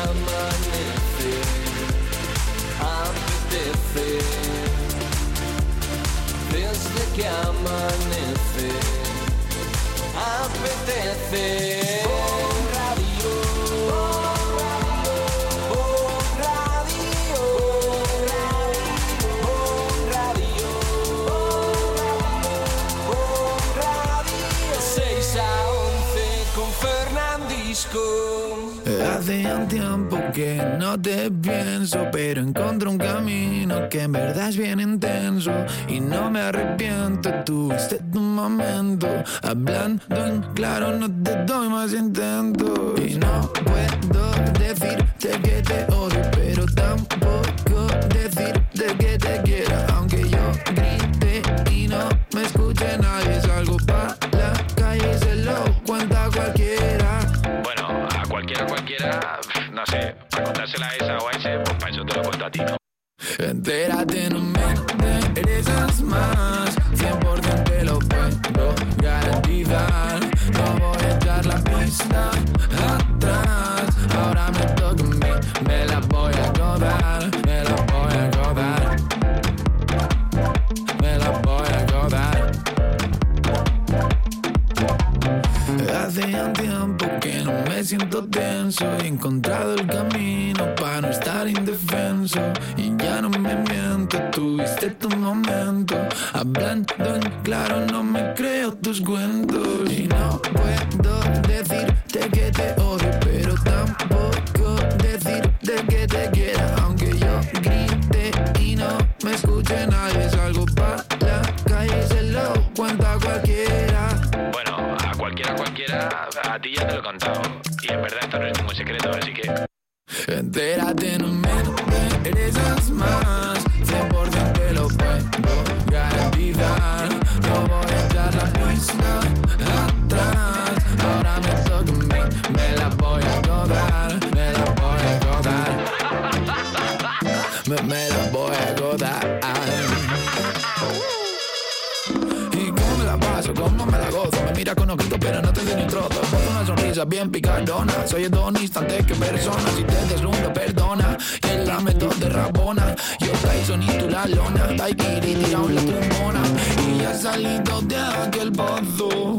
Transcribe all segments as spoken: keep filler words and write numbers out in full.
amanece, apetece, desde que amanece, apetece. Bon Radio, Bon Radio, Bon Radio, Bon Radio, seis a once con Fernandisco. Hace un tiempo que no te pienso, pero encontré un camino que en verdad es bien intenso y no me arrepiento. Tuviste tu momento, hablando en claro, no te doy más intento. Y no puedo decirte que te odio, pero tampoco decirte que te quiera. Aunque yo grite y no me escuche nadie, salgo pa' la calle y se lo cuenta cualquiera. Bueno, a cualquiera, cualquiera, no sé, para contársela a esa o a ese, pues para eso te lo cuento a ti, ¿no? Entérate, no me interesas más, cien por ciento te lo puedo garantizar. No voy a echar la pista atrás, ahora me toca a mí, me la voy a godar, me la voy a godar, me la voy a godar. Hace un tiempo que no me siento tenso, he encontrado el camino para no estar indefenso y ya no me miento, tuviste tu momento, hablando en claro, no me creo tus cuentos. Y no puedo decirte que te odio, pero tampoco decirte que te quiera. Aunque yo grite y no me escuche nadie, salgo pa' la calle y se lo cuenta cualquiera. Bueno, a cualquiera, cualquiera, a ti ya te lo he contado. Y en verdad esto no es ningún secreto, así que... Entérate, no me interesas más, cien por ciento te lo puedo garantizar. No voy a echar la pista atrás, ahora me toca a mí, me la voy a godar, me la voy a godar, me, me la voy a godar. Y cómo me la paso, cómo me la gozo, me mira con ojito pero no te doy ni trozo. Pongo una sonrisa bien picardona, soy hedonista antes que persona. Si te deslumbro, perdona, y el lamento de Rabona. Yo traizo ni tú la lona, Taikiri tirado en la trombona. Y ya he salido de aquel pozo,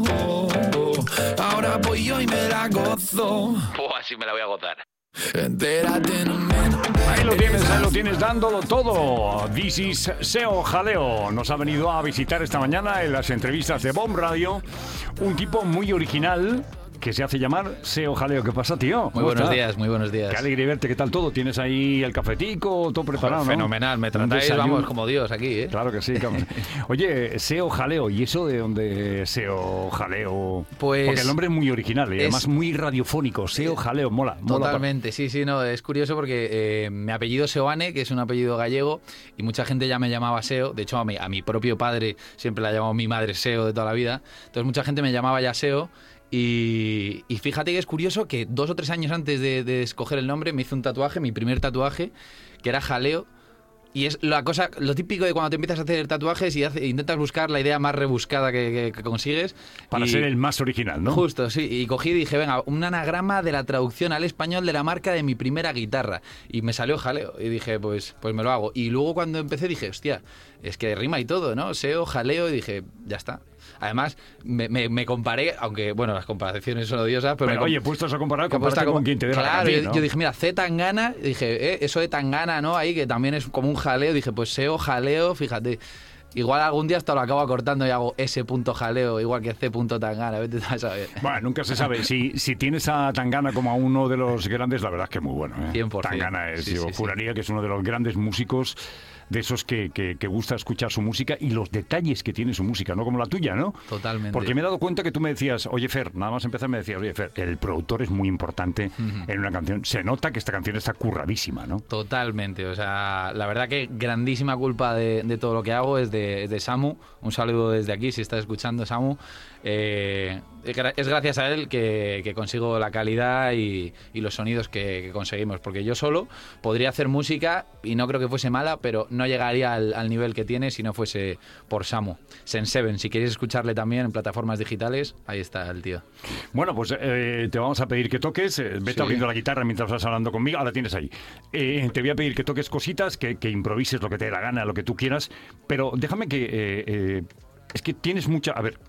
ahora voy yo y me la gozo. Pues así me la voy a gozar. Entérate, no me... Ahí lo tienes, ahí lo tienes, dándolo todo. This is Seo Jaleo. Nos ha venido a visitar esta mañana en las entrevistas de Bon Radio. Un tipo muy original que se hace llamar Seo Jaleo. ¿Qué pasa, tío? Muy buenos está? días, muy buenos días. Qué alegre verte. ¿Qué tal todo? ¿Tienes ahí el cafetico todo preparado? Joder, fenomenal, ¿no? me tratáis, vamos, como Dios aquí, ¿eh? Claro que sí. Claro. Oye, Seo Jaleo, ¿y eso de dónde Seo Jaleo? Pues... Porque el nombre es muy original y es... además muy radiofónico. Seo Jaleo, mola. Totalmente, mola. sí, sí, no, es curioso porque eh, mi apellido Seoane, que es un apellido gallego, y mucha gente ya me llamaba Seo. De hecho, a mi, a mi propio padre siempre la ha llamado mi madre Seo de toda la vida. Entonces mucha gente me llamaba ya Seo. Y, y fíjate que es curioso que dos o tres años antes de, de escoger el nombre me hice un tatuaje, mi primer tatuaje, que era Jaleo. Y es la cosa, lo típico de cuando te empiezas a hacer tatuajes y hace, intentas buscar la idea más rebuscada que, que, que consigues. Para y, ser el más original, ¿no? Justo, sí. Y cogí y dije, venga, un anagrama de la traducción al español de la marca de mi primera guitarra. Y me salió Jaleo. Y dije, pues, pues me lo hago. Y luego cuando empecé dije, hostia, es que rima y todo, ¿no? Seo, Jaleo, y dije, ya está. Además, me, me, me comparé, aunque, bueno, las comparaciones son odiosas, pero... pero me oye, puestos a comparar, compárate con, con quien te dé la Claro, canción, yo, ¿no? yo dije, mira, C Tangana, dije, eh, eso de Tangana, ¿no? Ahí, que también es como un jaleo, dije, pues Seo, Jaleo, fíjate... Igual algún día hasta lo acabo acortando y hago S. Jaleo, igual que C. Tangana, vete a saber. Bueno, nunca se sabe. Si, si tienes a Tangana como a uno de los grandes, la verdad es que es muy bueno, ¿eh? cien por ciento. Tangana es, sí, yo sí, juraría sí. que es uno de los grandes músicos, de esos que, que, que gusta escuchar su música y los detalles que tiene su música, no como la tuya, ¿no? Totalmente. Porque me he dado cuenta que tú me decías, oye Fer, nada más empezar me decías, oye Fer, el productor es muy importante uh-huh. en una canción. Se nota que esta canción está curradísima, ¿no? Totalmente. O sea, la verdad que grandísima culpa de, de todo lo que hago es de de, de Samu. Un saludo desde aquí, si estás escuchando, Samu. Eh, es gracias a él que, que consigo la calidad y, y los sonidos que, que conseguimos, porque yo solo podría hacer música y no creo que fuese mala, pero no llegaría al, al nivel que tiene si no fuese por Samu. Senseven, si queréis escucharle también en plataformas digitales, ahí está el tío. Bueno, pues eh, te vamos a pedir que toques, eh, vete Sí. abriendo la guitarra mientras vas hablando conmigo, ahora tienes ahí. Eh, te voy a pedir que toques cositas, que, que improvises lo que te dé la gana, lo que tú quieras, pero déjame que... eh, eh, es que tienes mucha... A ver...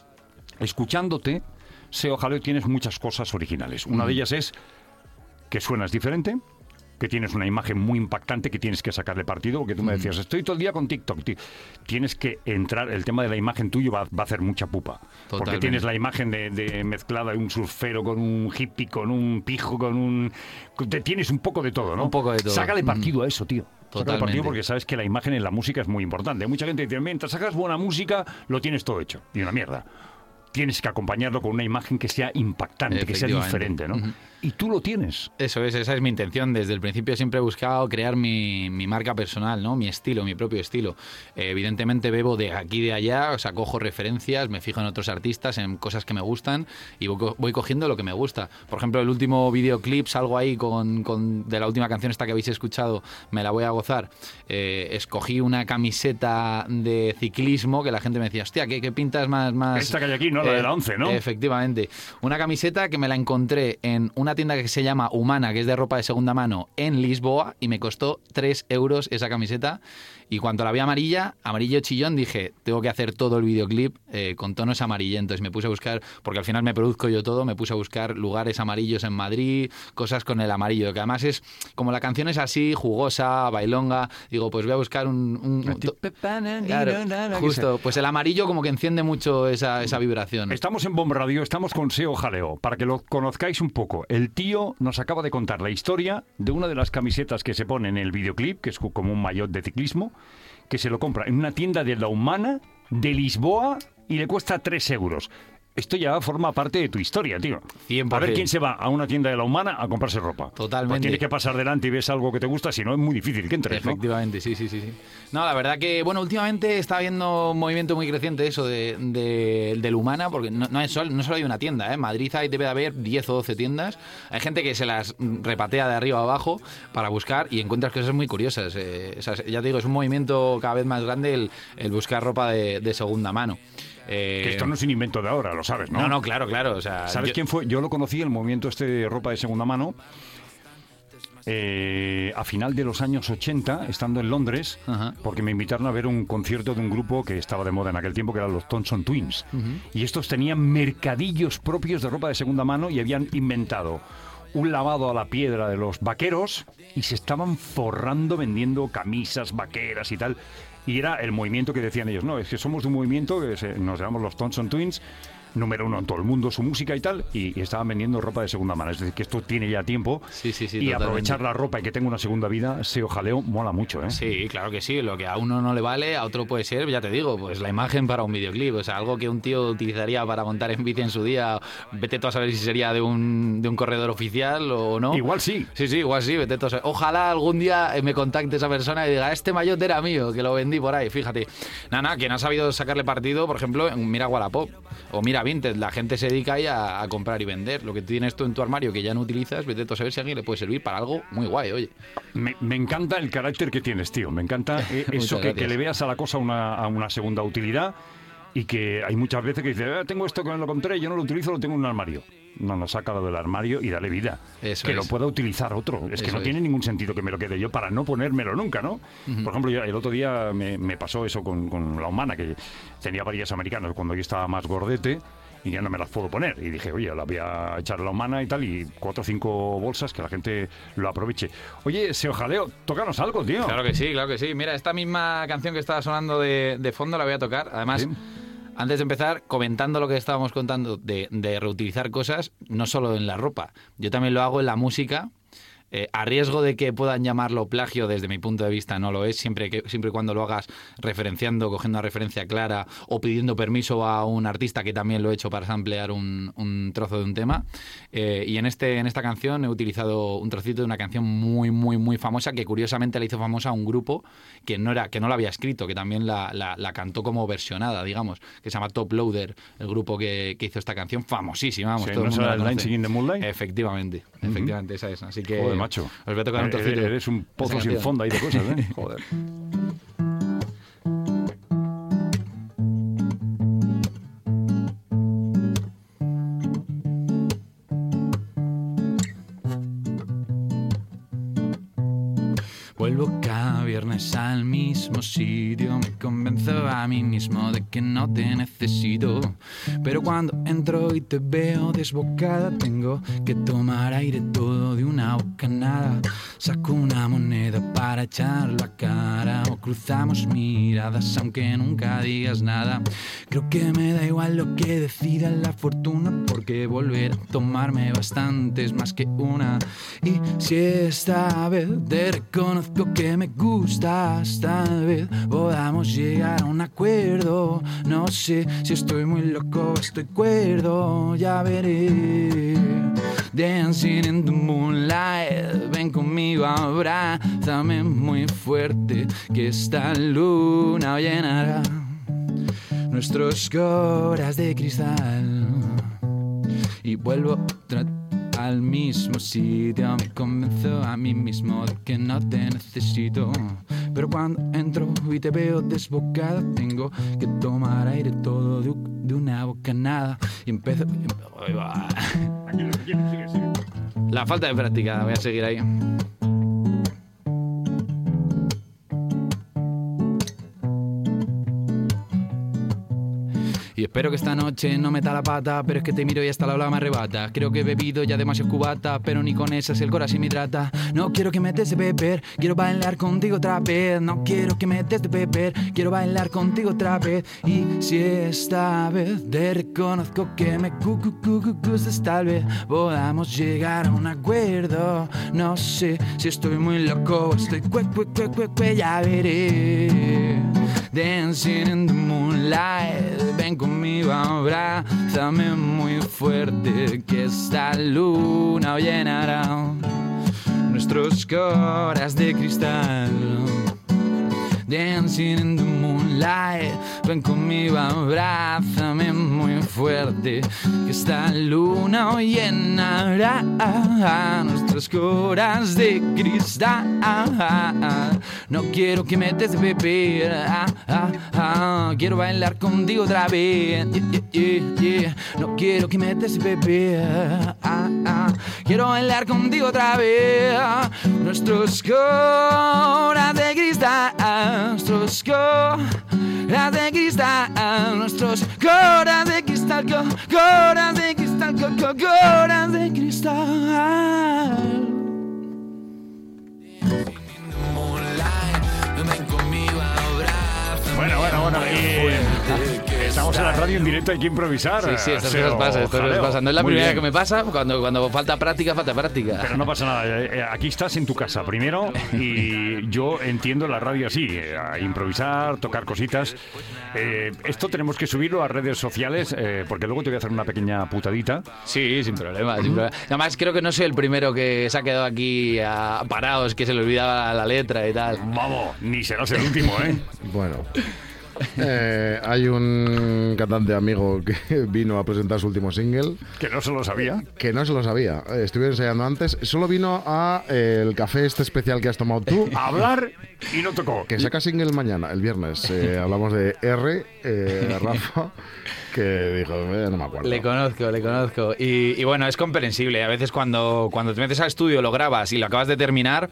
Escuchándote, Seo Jaleo, tienes muchas cosas originales. Una de ellas es que suenas diferente, que tienes una imagen muy impactante que tienes que sacarle partido, porque tú me decías, estoy todo el día con TikTok, tío. Tienes que entrar, el tema de la imagen tuyo va, va a hacer mucha pupa. Porque Totalmente. tienes la imagen de, de mezclada de un surfero con un hippie, con un pijo, con un... Te tienes un poco de todo, ¿no? Un poco de todo. Sácale partido a eso, tío. Sácale Totalmente. partido porque sabes que la imagen en la música es muy importante. Mucha gente dice, mientras sacas buena música, lo tienes todo hecho. Y una mierda. Tienes que acompañarlo con una imagen que sea impactante, que sea Efectivamente. diferente, ¿no? Ujú. Y tú lo tienes. Eso es, esa es mi intención. Desde el principio siempre he buscado crear mi, mi marca personal, ¿no? Mi estilo, mi propio estilo. Eh, evidentemente bebo de aquí y de allá, o sea, cojo referencias, me fijo en otros artistas, en cosas que me gustan y voy, co- voy cogiendo lo que me gusta. Por ejemplo, el último videoclip, salgo ahí con, con de la última canción esta que habéis escuchado, Me la voy a gozar. Eh, escogí una camiseta de ciclismo que la gente me decía, hostia, ¿qué, qué pintas más, más...? Esta que hay aquí, ¿no? La de la once, ¿no? Efectivamente. Una camiseta que me la encontré en una tienda que se llama Humana, que es de ropa de segunda mano, en Lisboa, y me costó tres euros esa camiseta. Y cuando la vi amarilla, amarillo chillón, dije, tengo que hacer todo el videoclip eh, con tonos amarillentos. Y me puse a buscar, porque al final me produzco yo todo, me puse a buscar lugares amarillos en Madrid, cosas con el amarillo, que además es, como la canción es así, jugosa, bailonga, digo, pues voy a buscar un... un- un to- Claro, justo, pues el amarillo como que enciende mucho esa, esa vibración. Estamos en Bomb Radio, estamos con Seo Jaleo. Para que lo conozcáis un poco, el tío nos acaba de contar la historia de una de las camisetas que se pone en el videoclip, que es como un maillot de ciclismo, que se lo compra en una tienda de La Humana, de Lisboa, y le cuesta tres euros. Esto ya forma parte de tu historia, tío. cien por A ver ciento. quién se va a una tienda de La Humana a comprarse ropa. Totalmente. Pues tienes que pasar delante y ves algo que te gusta, si no es muy difícil que entres, ¿no? Efectivamente, sí, sí, sí, sí. No, la verdad que, bueno, últimamente está habiendo un movimiento muy creciente eso de, de, del Humana, porque no, no, es solo, no solo hay una tienda, ¿eh? En Madrid hay, debe de haber diez o doce tiendas. Hay gente que se las repatea de arriba a abajo para buscar y encuentras cosas muy curiosas. Eh, o sea, ya te digo, es un movimiento cada vez más grande el, el buscar ropa de, de segunda mano. Eh, Que esto no es un invento de ahora, lo sabes, ¿no? no, no, claro, claro. O sea, ¿Sabes yo- quién fue? Yo lo conocí, el movimiento este de ropa de segunda mano, eh, a final de los años ochenta, estando en Londres, Ajá. porque me invitaron a ver un concierto de un grupo que estaba de moda en aquel tiempo, que eran los Thompson Twins. Y estos tenían mercadillos propios de ropa de segunda mano y habían inventado un lavado a la piedra de los vaqueros y se estaban forrando vendiendo camisas vaqueras y tal. Y era el movimiento que decían ellos, no, es que somos de un movimiento que se- nos llamamos los Thompson Twins, número uno en todo el mundo, su música y tal, y, y estaban vendiendo ropa de segunda mano. Es decir, que esto tiene ya tiempo. Sí, sí, sí, y totalmente. aprovechar la ropa y que tenga una segunda vida, Seo Jaleo, mola mucho, ¿eh? Sí, claro que sí. Lo que a uno no le vale, a otro puede ser, ya te digo, pues la imagen para un videoclip. O sea, algo que un tío utilizaría para montar en bici en su día. Vete tú a saber si sería de un, de un corredor oficial o no. Igual sí. Sí, sí, igual sí, vete tú a saber. Ojalá algún día eh, me contacte esa persona y diga, este maillot era mío, que lo vendí por ahí, fíjate. Nada, nada, quien ha sabido sacarle partido, por ejemplo, mira Wallapop o mira Vinted. La gente se dedica ahí a, a comprar y vender. Lo que tienes tú en tu armario que ya no utilizas, vete tú a saber si a alguien le puede servir para algo muy guay, oye. Me, me encanta el carácter que tienes, tío. Me encanta eh, eso, Muchas que, que gracias. le veas a la cosa una, a una segunda utilidad y que hay muchas veces que dices, "Ah, tengo esto que me lo compré, yo no lo utilizo, lo tengo en un armario". No, no, sácalo del armario y dale vida. Eso que es. lo pueda utilizar otro. Es que Eso no es. tiene ningún sentido que me lo quede yo para no ponérmelo nunca, ¿no? Por ejemplo, yo, el otro día me, me pasó eso con, con la Humana, que tenía varillas americanas cuando yo estaba más gordete y ya no me las puedo poner. Y dije, oye, la voy a echar a la Humana y tal, y cuatro o cinco bolsas que la gente lo aproveche. Oye, Seo Jaleo, tócanos algo, tío. Claro que sí, claro que sí. Mira, esta misma canción que estaba sonando de, de fondo la voy a tocar. Además, Sí. antes de empezar, comentando lo que estábamos contando de, de reutilizar cosas, no solo en la ropa. Yo también lo hago en la música. Eh, a riesgo de que puedan llamarlo plagio, desde mi punto de vista no lo es, siempre que siempre y cuando lo hagas referenciando, cogiendo una referencia clara o pidiendo permiso a un artista, que también lo he hecho para samplear un, un trozo de un tema. Eh, y en este en esta canción he utilizado un trocito de una canción muy, muy, muy famosa, que curiosamente la hizo famosa un grupo que no era que no la había escrito, que también la, la, la cantó como versionada, digamos, que se llama Top Loader, el grupo que, que hizo esta canción, famosísima, vamos, Sí, todo ¿no el mundo será la el conoce. Dancing in the Moonlight? Efectivamente, efectivamente, esa es. Así que Joder, macho. os voy a tocar un Eres- trocito. Eres un pozo Esa sin canción. fondo ahí de cosas, ¿eh? Joder. Vuelvo cada viernes al mismo sitio, me convenzo a mí mismo de que no te necesito. Pero cuando entro y te veo desbocada, tengo que tomar aire todo de una bocanada. Saco una moneda para echarlo a cara, o cruzamos miradas aunque nunca digas nada. Creo que me da igual lo que decida la fortuna, porque volver a tomarme bastantes más que una. Y si esta vez te reconozco que me gustas, tal vez podamos llegar a un acuerdo. No sé si estoy muy loco o estoy cuerdo, ya veré. Dancing in the moonlight, ven conmigo, abrázame muy fuerte, que esta luna llenará nuestros coras de cristal. Y vuelvo otra al mismo sitio, me convenzo a mí mismo de que no te necesito. Pero cuando entro y te veo desbocada, tengo que tomar aire todo de, de una bocanada. Y empiezo... Ahí va. La falta de práctica, voy a seguir ahí. Y espero que esta noche no meta la pata, pero es que te miro y hasta la habla me arrebata. Creo que he bebido ya demasiado cubata, pero ni con esas el corazón me hidrata. No quiero que me des de beber, quiero bailar contigo otra vez. No quiero que me des de beber, quiero bailar contigo otra vez. Y si esta vez te reconozco que me cu cu cu cu gustas, tal vez podamos llegar a un acuerdo. No sé si estoy muy loco o estoy cue cue cue cue cue, ya veré. Dancing in the moonlight, ven conmigo, abrázame muy fuerte, que esta luna llenará nuestros coras de cristal. Dancing in the moonlight, ven conmigo, abrázame muy fuerte, que esta luna llenará nuestros coras de cristal. No quiero que me des de beber, ah, ah, ah. Quiero bailar contigo otra vez, yeah, yeah, yeah. No quiero que me des de beber, ah, ah. Quiero bailar contigo otra vez, nuestros coras de cristal. Nuestros coras de cristal, nuestros coras de cristal, co- coras de cristal, co- co- coras de cristal. Bueno, bueno, bueno. Y estamos en la radio en directo, hay que improvisar. Sí, sí, estas Seo cosas pasan, estas cosas Jaleo. pasan. No es la Muy primera bien. que me pasa, cuando, cuando falta práctica, falta práctica. Pero no pasa nada, eh, aquí estás en tu casa primero y yo entiendo la radio así, eh, a improvisar, tocar cositas. Eh, esto tenemos que subirlo a redes sociales eh, porque luego te voy a hacer una pequeña putadita. Sí, sin problema, sin problema. Además, creo que no soy el primero que se ha quedado aquí a, parados, que se le olvidaba la letra y tal. Vamos, ni serás el último, ¿eh? Bueno, eh, hay un cantante amigo que vino a presentar su último single Que no se lo sabía. que no se lo sabía. Eh, Estuve ensayando antes. Solo vino a eh, el café este especial que has tomado tú. A hablar y no tocó. Que saca single mañana, el viernes. Eh, hablamos de R, eh, Rafa, que dijo, eh, no me acuerdo. Le conozco, le conozco. Y, y bueno, es comprensible. A veces cuando, cuando te metes al estudio, lo grabas y lo acabas de terminar,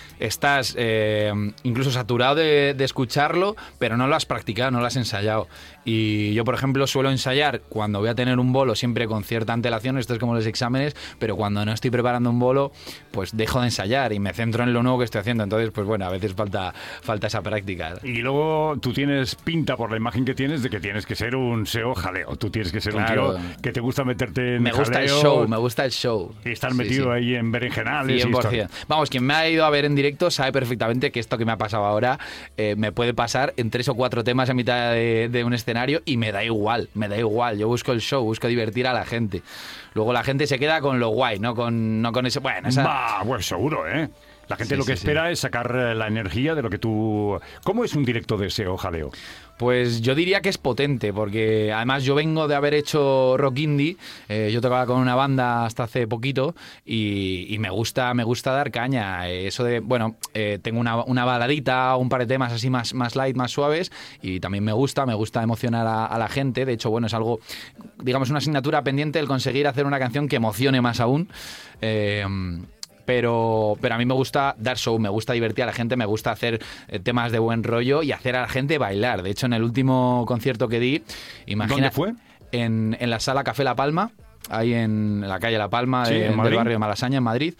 estás eh, incluso saturado de, de escucharlo, pero no lo has practicado, no lo has ensayado. Y yo, por ejemplo, suelo ensayar cuando voy a tener un bolo siempre con cierta antelación, esto es como los exámenes, pero cuando no estoy preparando un bolo, pues dejo de ensayar y me centro en lo nuevo que estoy haciendo. Entonces, pues bueno, a veces falta, falta esa práctica. Y luego tú tienes pinta por la imagen que tienes de que tienes que ser un S E O jaleo. Tú tienes que ser Claro. un tío que te gusta meterte en Me gusta el jaleo show, me gusta el show. y estar Sí, metido sí. ahí en berenjenales y cien por ciento. historias. Vamos, quien me ha ido a ver en directo sabe perfectamente que esto que me ha pasado ahora eh, me puede pasar en tres o cuatro temas en mitad de, de un escenario y me da igual, me da igual. Yo busco el show, busco divertir a la gente. Luego la gente se queda con lo guay, no con, no con ese... Bueno, esa... Va, pues seguro, ¿eh? La gente Sí, lo que sí, espera es sacar eh, la energía de lo que tú... ¿Cómo es un directo de S E O jaleo? Pues yo diría que es potente, porque además yo vengo de haber hecho rock indie, eh, yo tocaba con una banda hasta hace poquito y, y me gusta me gusta dar caña. Eh, Eso de, bueno, eh, tengo una, una baladita, un par de temas así más, más light, más suaves y también me gusta, me gusta emocionar a, a la gente. De hecho, bueno, es algo, digamos, una asignatura pendiente el conseguir hacer una canción que emocione más aún. Eh, Pero, pero a mí me gusta dar show, me gusta divertir a la gente, me gusta hacer eh, temas de buen rollo y hacer a la gente bailar. De hecho, en el último concierto que di, imagina, ¿Dónde fue? En, en la sala Café La Palma, ahí en la calle La Palma, Sí, de- en Madrid. del barrio de Malasaña, en Madrid.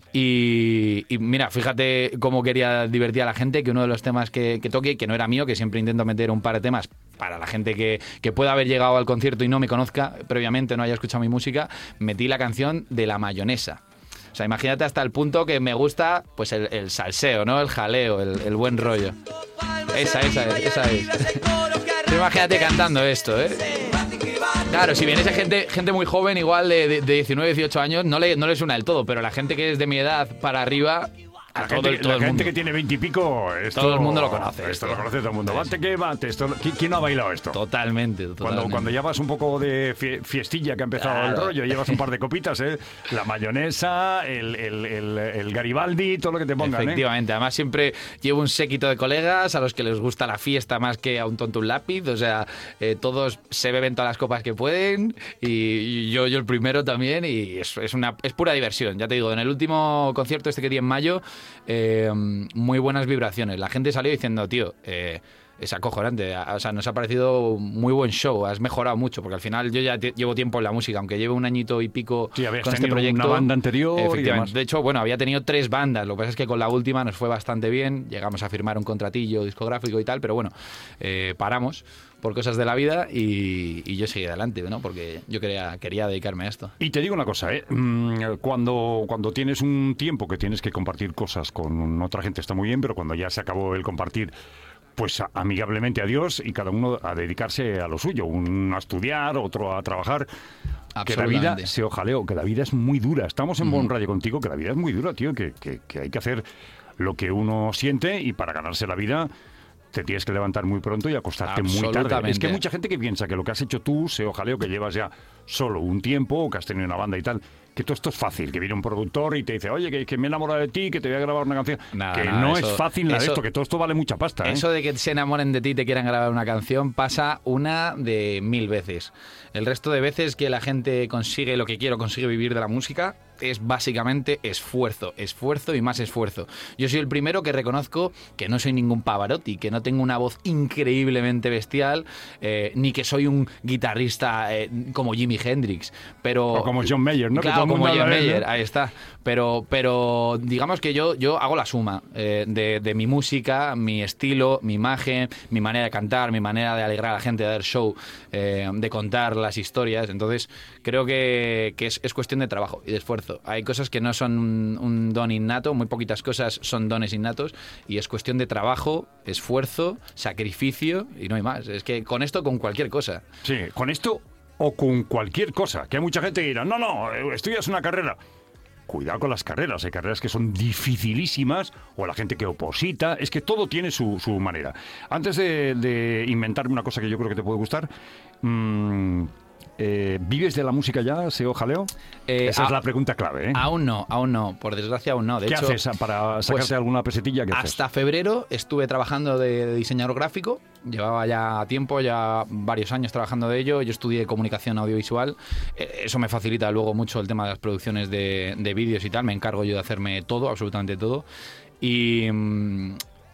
Y, y mira, fíjate cómo quería divertir a la gente, que uno de los temas que, que toque, que no era mío, que siempre intento meter un par de temas para la gente que, que pueda haber llegado al concierto y no me conozca previamente, no haya escuchado mi música, metí la canción de La Mayonesa. O sea, imagínate hasta el punto que me gusta pues el, el salseo, ¿no? El jaleo, el, el buen rollo. Esa, esa es, esa es. Tú imagínate cantando esto, ¿eh? Claro, si vienes a gente, gente muy joven, igual de, de, de diecinueve, dieciocho años, no le, no le suena del todo, pero la gente que es de mi edad para arriba... A La todo gente, el, todo la el gente mundo. que tiene veintipico, esto, Todo el mundo lo conoce, Esto, esto. lo conoce todo el mundo. Bate que bate. Esto, ¿quién, quién no ha bailado esto? Totalmente, totalmente. Cuando, cuando ya vas un poco de fie- fiestilla que ha empezado Claro. el rollo, llevas un par de copitas, ¿eh? La mayonesa, el, el, el, el Garibaldi, todo lo que te pongan, ¿eh? Efectivamente, además siempre llevo un séquito de colegas a los que les gusta la fiesta más que a un tonto un lápiz, o sea, eh, todos se beben todas las copas que pueden y, y yo, yo el primero también y es, es, una, es pura diversión, ya te digo, en el último concierto este que di en mayo, eh, muy buenas vibraciones, la gente salió diciendo, tío, eh, es acojonante, o sea, nos ha parecido muy buen show, has mejorado mucho, porque al final yo ya te- llevo tiempo en la música, aunque llevo un añito y pico Sí, habías con este tenido proyecto. una banda anterior y Efectivamente. demás. De hecho, bueno, había tenido tres bandas, lo que pasa es que con la última nos fue bastante bien, llegamos a firmar un contratillo discográfico y tal, pero bueno, eh, paramos por cosas de la vida y, y yo seguí adelante, ¿no? Porque yo quería, quería dedicarme a esto. Y te digo una cosa, ¿eh? Mm, Cuando, cuando tienes un tiempo que tienes que compartir cosas con otra gente está muy bien, pero cuando ya se acabó el compartir, pues a- amigablemente adiós y cada uno a dedicarse a lo suyo, uno a estudiar, otro a trabajar. Que la vida Absolutamente. se ojaleo, que la vida es muy dura. Estamos en Bon Radio contigo, que la vida es muy dura, tío, que, que, que hay que hacer lo que uno siente y para ganarse la vida te tienes que levantar muy pronto y acostarte muy tarde. Es que Absolutamente. hay mucha gente que piensa que lo que has hecho tú, se ojaleo, que llevas ya solo un tiempo, o que has tenido una banda y tal, que todo esto es fácil, que viene un productor y te dice, oye, que, que me he enamorado de ti, que te voy a grabar una canción. Nada, que nada, no eso- es fácil nada de eso- esto, que todo esto vale mucha pasta, ¿eh? Eso de que se enamoren de ti y te quieran grabar una canción pasa una de mil veces. El resto de veces que la gente consigue lo que quiero, consigue vivir de la música, es básicamente esfuerzo, esfuerzo y más esfuerzo. Yo soy el primero que reconozco que no soy ningún Pavarotti, que no tengo una voz increíblemente bestial, eh, ni que soy un guitarrista eh, como Jimi Hendrix, pero... O como John Mayer, ¿no? Que Claro, todo el como mundo John habla de él, Mayer, ¿no? ahí está. Pero, pero digamos que yo, yo hago la suma eh, de, de mi música, mi estilo, mi imagen, mi manera de cantar, mi manera de alegrar a la gente, de dar show, eh, de contar las historias. Entonces, creo que, que es, es cuestión de trabajo y de esfuerzo. Hay cosas que no son un, un don innato, muy poquitas cosas son dones innatos, y es cuestión de trabajo, esfuerzo, sacrificio, y no hay más. Es que con esto, con cualquier cosa. Sí, con esto o con cualquier cosa. Que hay mucha gente que dirá, no, no, eh, estudias una carrera. Cuidado con las carreras, hay carreras que son dificilísimas, o la gente que oposita, es que todo tiene su, su manera. Antes de, de inventarme una cosa que yo creo que te puede gustar, mmm, eh, ¿vives de la música ya, S E O Jaleo? Eh, Esa es a- la pregunta clave, ¿eh? Aún no, aún no. Por desgracia, aún no. De ¿Qué hecho, haces para sacarte pues, alguna pesetilla? ¿Qué haces? hasta febrero estuve trabajando de, de diseñador gráfico. Llevaba ya tiempo, ya varios años trabajando de ello. Yo estudié comunicación audiovisual. Eh, Eso me facilita luego mucho el tema de las producciones de, de vídeos y tal. Me encargo yo de hacerme todo, absolutamente todo. Y... mm,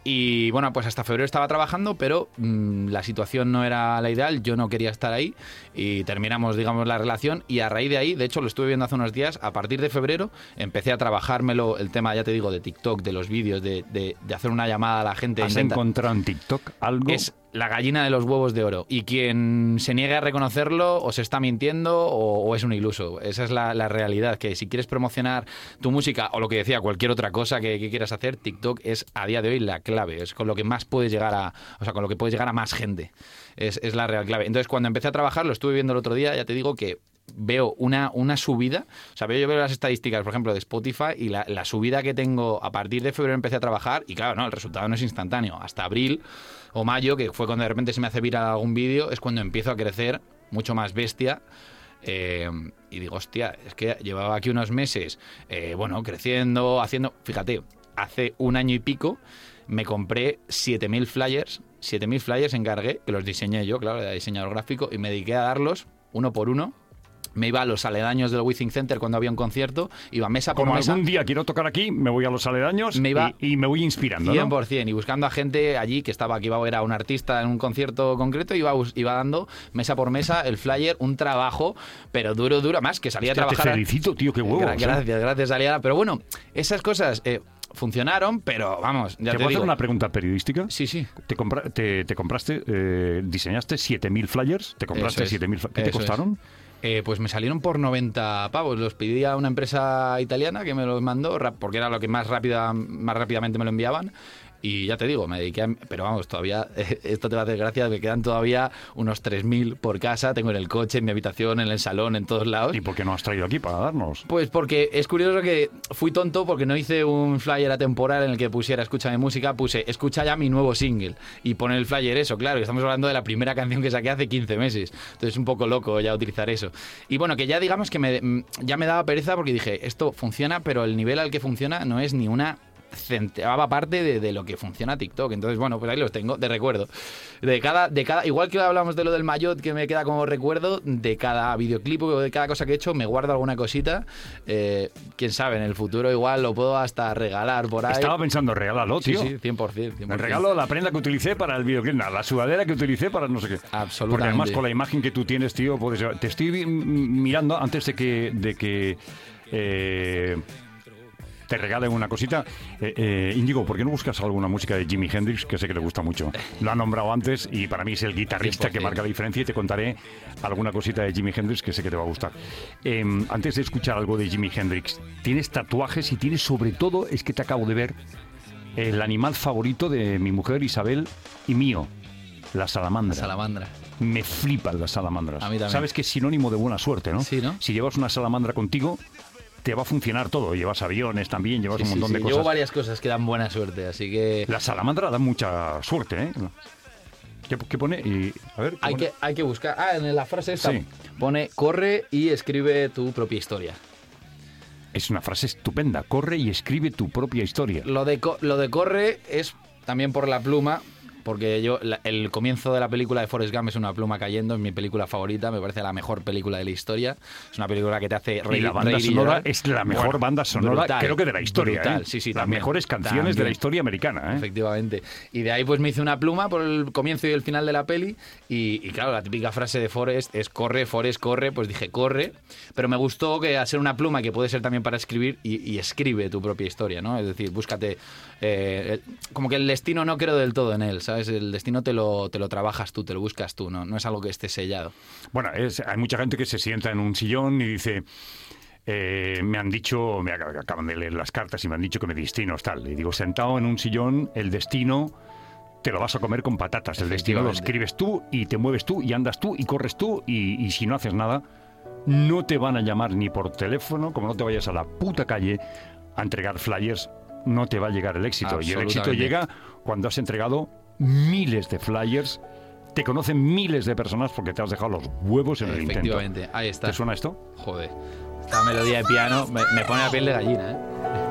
Y bueno, pues hasta febrero estaba trabajando, pero mmm, la situación no era la ideal, yo no quería estar ahí y terminamos, digamos, la relación y a raíz de ahí, de hecho lo estuve viendo hace unos días, a partir de febrero empecé a trabajármelo el tema, ya te digo, de TikTok, de los vídeos, de, de, de hacer una llamada a la gente. ¿Has intenta... encontrado en TikTok algo? Es la gallina de los huevos de oro y quien se niegue a reconocerlo o se está mintiendo o, o es un iluso. Esa es la, la realidad, que si quieres promocionar tu música o lo que decía, cualquier otra cosa que, que quieras hacer, TikTok es a día de hoy la clave, es con lo que más puedes llegar a, o sea, con lo que puedes llegar a más gente, es, es la real clave. Entonces cuando empecé a trabajar, lo estuve viendo el otro día, ya te digo que veo una, una subida, o sea, veo, yo veo las estadísticas, por ejemplo, de Spotify y la, la subida que tengo a partir de febrero empecé a trabajar y claro, no, el resultado no es instantáneo, hasta abril o mayo, que fue cuando de repente se me hace viral algún vídeo, es cuando empiezo a crecer mucho más bestia. Eh, y digo, hostia, es que llevaba aquí unos meses, eh, bueno, creciendo, haciendo, fíjate, hace un año y pico me compré siete mil flyers, siete mil flyers encargué, que los diseñé yo, claro, era diseñador gráfico, y me dediqué a darlos uno por uno. Me iba a los aledaños del Withing Center cuando había un concierto, iba mesa por Como mesa. algún día quiero tocar aquí, me voy a los aledaños me iba y, y me voy inspirando, cien ¿no? por ciento, y buscando a gente allí que estaba, que iba a ver a un artista en un concierto concreto, iba, iba dando mesa por mesa el flyer, un trabajo, pero duro, duro, más que salía Hostia, a trabajar. Te felicito, tío, qué huevos. Gra- ¿eh? Gracias, gracias, salía. Pero bueno, esas cosas eh, funcionaron, pero vamos, ya ¿Te te, puedo digo. hacer una pregunta periodística? Sí, sí. ¿Te, compra- te, te compraste, eh, diseñaste siete mil flyers? ¿Te compraste Eso es, siete mil? ¿Qué te eso es. costaron? Eh, pues me salieron por noventa pavos. Los pedí a una empresa italiana que me los mandó, ra- porque era lo que más rápida, más rápidamente me lo enviaban. Y ya te digo, me dediqué a... Pero vamos, todavía, eh, esto te va a hacer gracia, me quedan todavía unos tres mil por casa. Tengo en el coche, en mi habitación, en el salón, en todos lados. ¿Y por qué no has traído aquí para darnos? Pues porque es curioso que fui tonto porque no hice un flyer atemporal en el que pusiera escucha mi música, puse escucha ya mi nuevo single y pone el flyer eso, claro, y estamos hablando de la primera canción que saqué hace quince meses, entonces es un poco loco ya utilizar eso. Y bueno, que ya digamos que me, ya me daba pereza porque dije, esto funciona, pero el nivel al que funciona no es ni una centava parte de, de lo que funciona TikTok. Entonces, bueno, pues ahí los tengo, de recuerdo. De cada, de cada, igual que hablamos de lo del maillot que me queda como recuerdo, de cada videoclip o de cada cosa que he hecho, me guardo alguna cosita. Eh, quién sabe, en el futuro igual lo puedo hasta regalar por ahí. Estaba pensando, regálalo, Sí, tío. sí, cien por ciento. cien por Me ciento. regalo la prenda que utilicé para el videoclip, la sudadera que utilicé para no sé qué. Absolutamente. Porque además con la imagen que tú tienes, tío, puedes... Te estoy vi- mirando antes de que... De que eh, te regalen una cosita. Eh, eh, Íñigo, ¿por qué no buscas alguna música de Jimi Hendrix? Que sé que te gusta mucho. Lo han nombrado antes y para mí es el guitarrista que marca la diferencia y te contaré alguna cosita de Jimi Hendrix que sé que te va a gustar. Eh, antes de escuchar algo de Jimi Hendrix, ¿tienes tatuajes y tienes sobre todo, es que te acabo de ver, el animal favorito de mi mujer Isabel y mío, la salamandra? Salamandra. Me flipan las salamandras. A mí también. Sabes que es sinónimo de buena suerte, ¿no? Sí, ¿no? Si llevas una salamandra contigo, te va a funcionar todo. Llevas aviones también, llevas Sí, un sí, montón sí. de cosas. Llevo varias cosas que dan buena suerte, así que... La salamandra da mucha suerte, ¿eh? ¿Qué, qué pone? Y, a ver, ¿qué Hay pone? que, hay que buscar... Ah, en la frase esta Sí. pone corre y escribe tu propia historia. Es una frase estupenda. Corre y escribe tu propia historia. Lo de, co- lo de corre es también por la pluma, porque yo la- el comienzo de la película de Forrest Gump es una pluma cayendo, es mi película favorita, me parece la mejor película de la historia. Es una película que te hace reír. Y la banda reír y sonora llorar. es la mejor Bueno, banda sonora, brutal, creo que de la historia. brutal, ¿eh? sí, sí, Las también, mejores canciones de también. la historia americana, ¿eh? Efectivamente. Y de ahí pues me hice una pluma por el comienzo y el final de la peli y, y claro, la típica frase de Forrest es corre, Forrest, corre, pues dije corre, pero me gustó que al ser una pluma que puede ser también para escribir y, y escribe tu propia historia, ¿no? Es decir, búscate, eh, el- como que el destino no creo del todo en él, ¿sabes? El destino te lo, te lo trabajas tú, te lo buscas tú, ¿no? No es algo que esté sellado. Bueno, es- hay mucha gente que se sienta en un sillón y dice... eh, me han dicho, me ac- acaban de leer las cartas y me han dicho que mi destino es tal. Y digo, sentado en un sillón, el destino te lo vas a comer con patatas. El destino lo Efectivamente. escribes tú y te mueves tú y andas tú y corres tú y, y si no haces nada, no te van a llamar ni por teléfono, como no te vayas a la puta calle a entregar flyers, no te va a llegar el éxito. Y el éxito Absolutamente. llega cuando has entregado miles de flyers, te conocen miles de personas porque te has dejado los huevos en el intento. Efectivamente, ahí está. ¿Te suena esto? Joder, esta melodía de piano me, me pone la piel de gallina, ¿eh?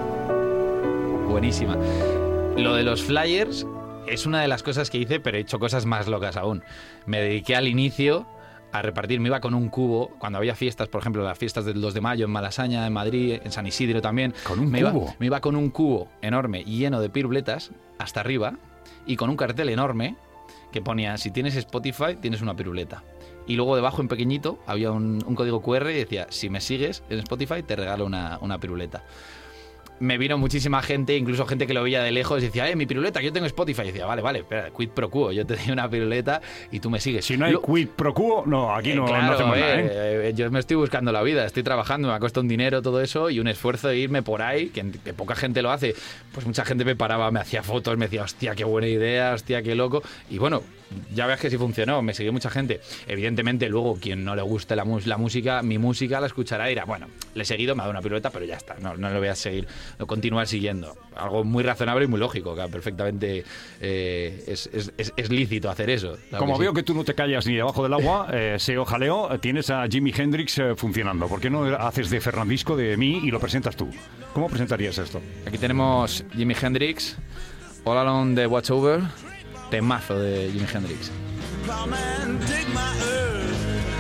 Buenísima. Lo de los flyers es una de las cosas que hice, pero he hecho cosas más locas aún. Me dediqué al inicio a repartir. Me iba con un cubo, cuando había fiestas, por ejemplo, las fiestas del dos de mayo en Malasaña, en Madrid, en San Isidro también. ¿Con un me cubo? Iba, me iba con un cubo enorme lleno de piruletas hasta arriba y con un cartel enorme que ponía, si tienes Spotify, tienes una piruleta. Y luego debajo en pequeñito había un, un código cu erre y decía, si me sigues en Spotify te regalo una, una piruleta. Me vino muchísima gente, incluso gente que lo veía de lejos y decía, eh, mi piruleta, yo tengo Spotify. Y decía, vale, vale, espera, quid pro quo, yo te doy una piruleta y tú me sigues. Si no hay Lo... quid pro quo, no, aquí no, eh, claro, no hacemos eh, nada, ¿eh? Eh, yo me estoy buscando la vida, estoy trabajando, me ha costado un dinero todo eso y un esfuerzo de irme por ahí, que, que poca gente lo hace. Pues mucha gente me paraba, me hacía fotos, me decía, hostia, qué buena idea, hostia, qué loco. Y bueno, ya ves que sí funcionó, me siguió mucha gente. Evidentemente, luego, quien no le guste la, la música, mi música la escuchará y dirá, bueno, le he seguido, me ha dado una piruleta, pero ya está, no, no lo voy a seguir, no continuar siguiendo. Algo muy razonable y muy lógico, que perfectamente eh, es, es, es, es lícito hacer eso. Como que veo sí. que tú no te callas ni debajo del agua, eh, Seo Jaleo, tienes a Jimi Hendrix eh, funcionando. ¿Por qué no haces de Fernandisco de mí y lo presentas tú? ¿Cómo presentarías esto? Aquí tenemos Jimi Hendrix, All Along the Watchover, temazo de Jimi Hendrix. Come and take my earth.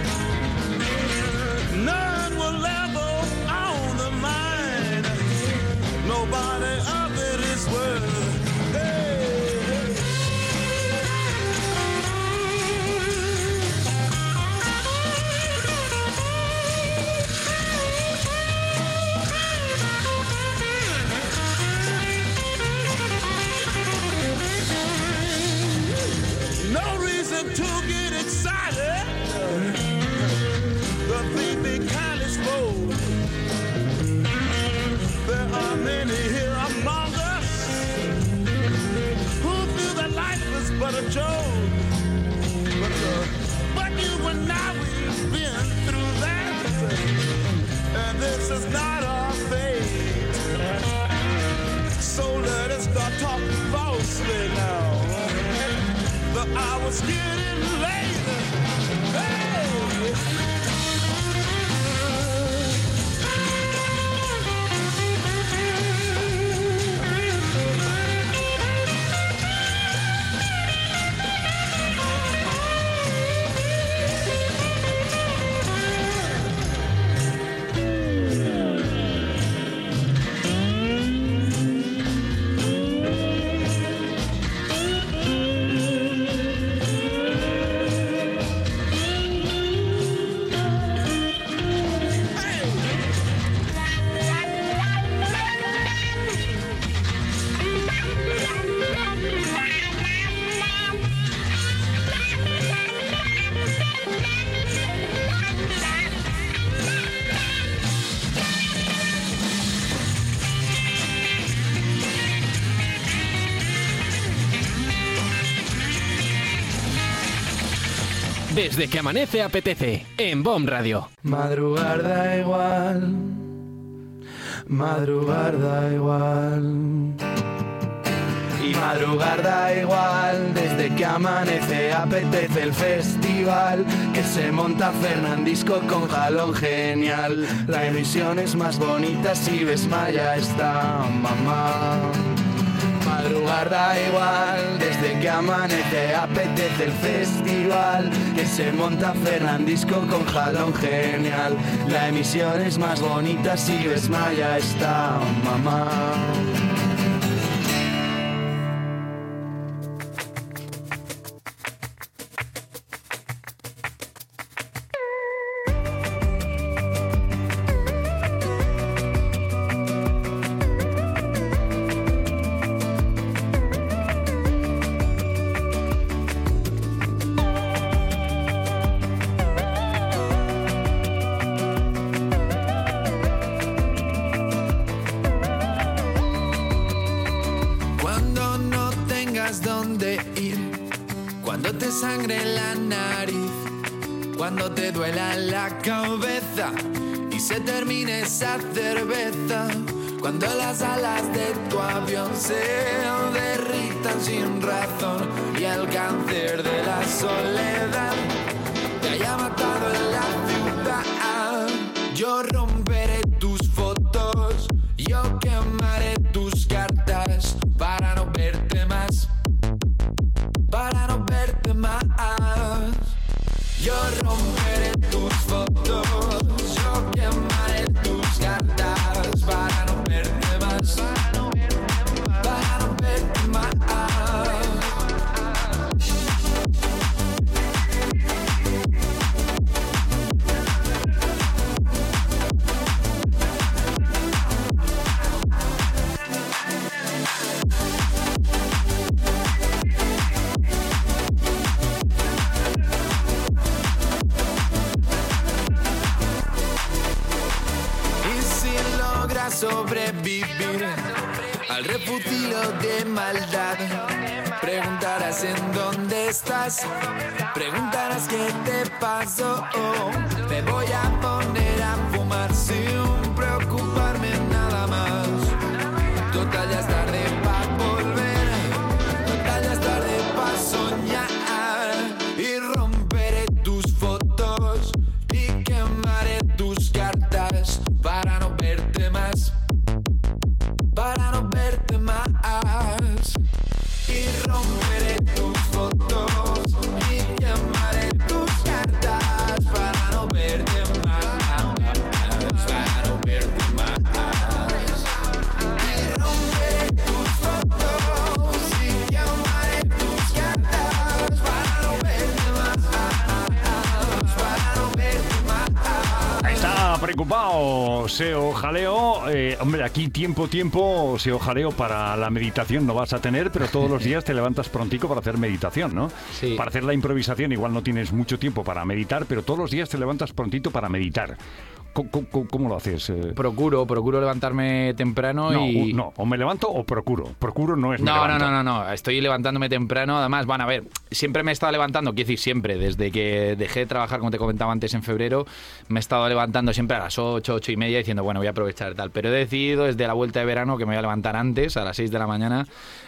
None will ever own the mine. Nobody of it is worth. Hey, hey. No reason to get excited. The thief be kindly spoke. There are many here among us who feel that life is but a joke. But, uh, but you and I, we've been through that, and this is not our fate. So let us start talking falsely now. The hour's getting late. Hey! Desde que amanece apetece, en Bomb Radio. Madrugar da igual, madrugar da igual. Y madrugar da igual, desde que amanece apetece el festival que se monta Fernandisco con jalón genial. La emisión es más bonita si ves Maya está mamá. Madrugar da igual, desde que amanece apetece el festival que se monta Fernandisco con jalón genial. La emisión es más bonita si ves Maya está mamá. Dónde ir cuando te sangre la nariz, cuando te duela la cabeza y se termine esa cerveza, cuando las alas de tu avión se derritan sin razón y el cáncer de la soledad te haya matado en la ciudad. Yo romperé tus fotos, yo quemaré tus cartas para no verte más, para no verte más. Yo romperé tus fotos, yo quemaré tus cartas para no verte más, para no verte más. Sobrevivir al refugio de maldad. Preguntarás en dónde estás, preguntarás qué te pasó. Me voy a poner a fumar sin preocuparme nada más. Total ya es tarde para volver, total ya es tarde para soñar. Y romperé tus fotos y quemaré tus cartas para no verte más, para no verte más. Y romperé tus fotos y quemaré tus cartas para no verte más, para no verte más. Y romperé tus fotos y quemaré tus cartas para no verte más, para no verte más. Está preocupado Seo Jaleo. Eh, hombre, aquí tiempo, tiempo, Seo Jaleo, para la meditación no vas a tener, pero todos los días te levantas prontico para hacer meditación, ¿no? Sí. Para hacer la improvisación igual no tienes mucho tiempo para meditar, pero todos los días te levantas prontito para meditar. ¿Cómo, cómo, cómo lo haces? Eh? Procuro, procuro levantarme temprano No, y... o, no, o me levanto o procuro. Procuro no es me No, no, levanto. no, no, no, estoy levantándome temprano. Además, bueno, a ver, siempre me he estado levantando, quiero decir siempre, desde que dejé de trabajar, como te comentaba antes, en febrero, me he estado levantando siempre a las ocho, ocho y media, diciendo, bueno, voy a aprovechar tal. Pero he decidido desde la vuelta de verano que me voy a levantar antes, a las seis de la mañana,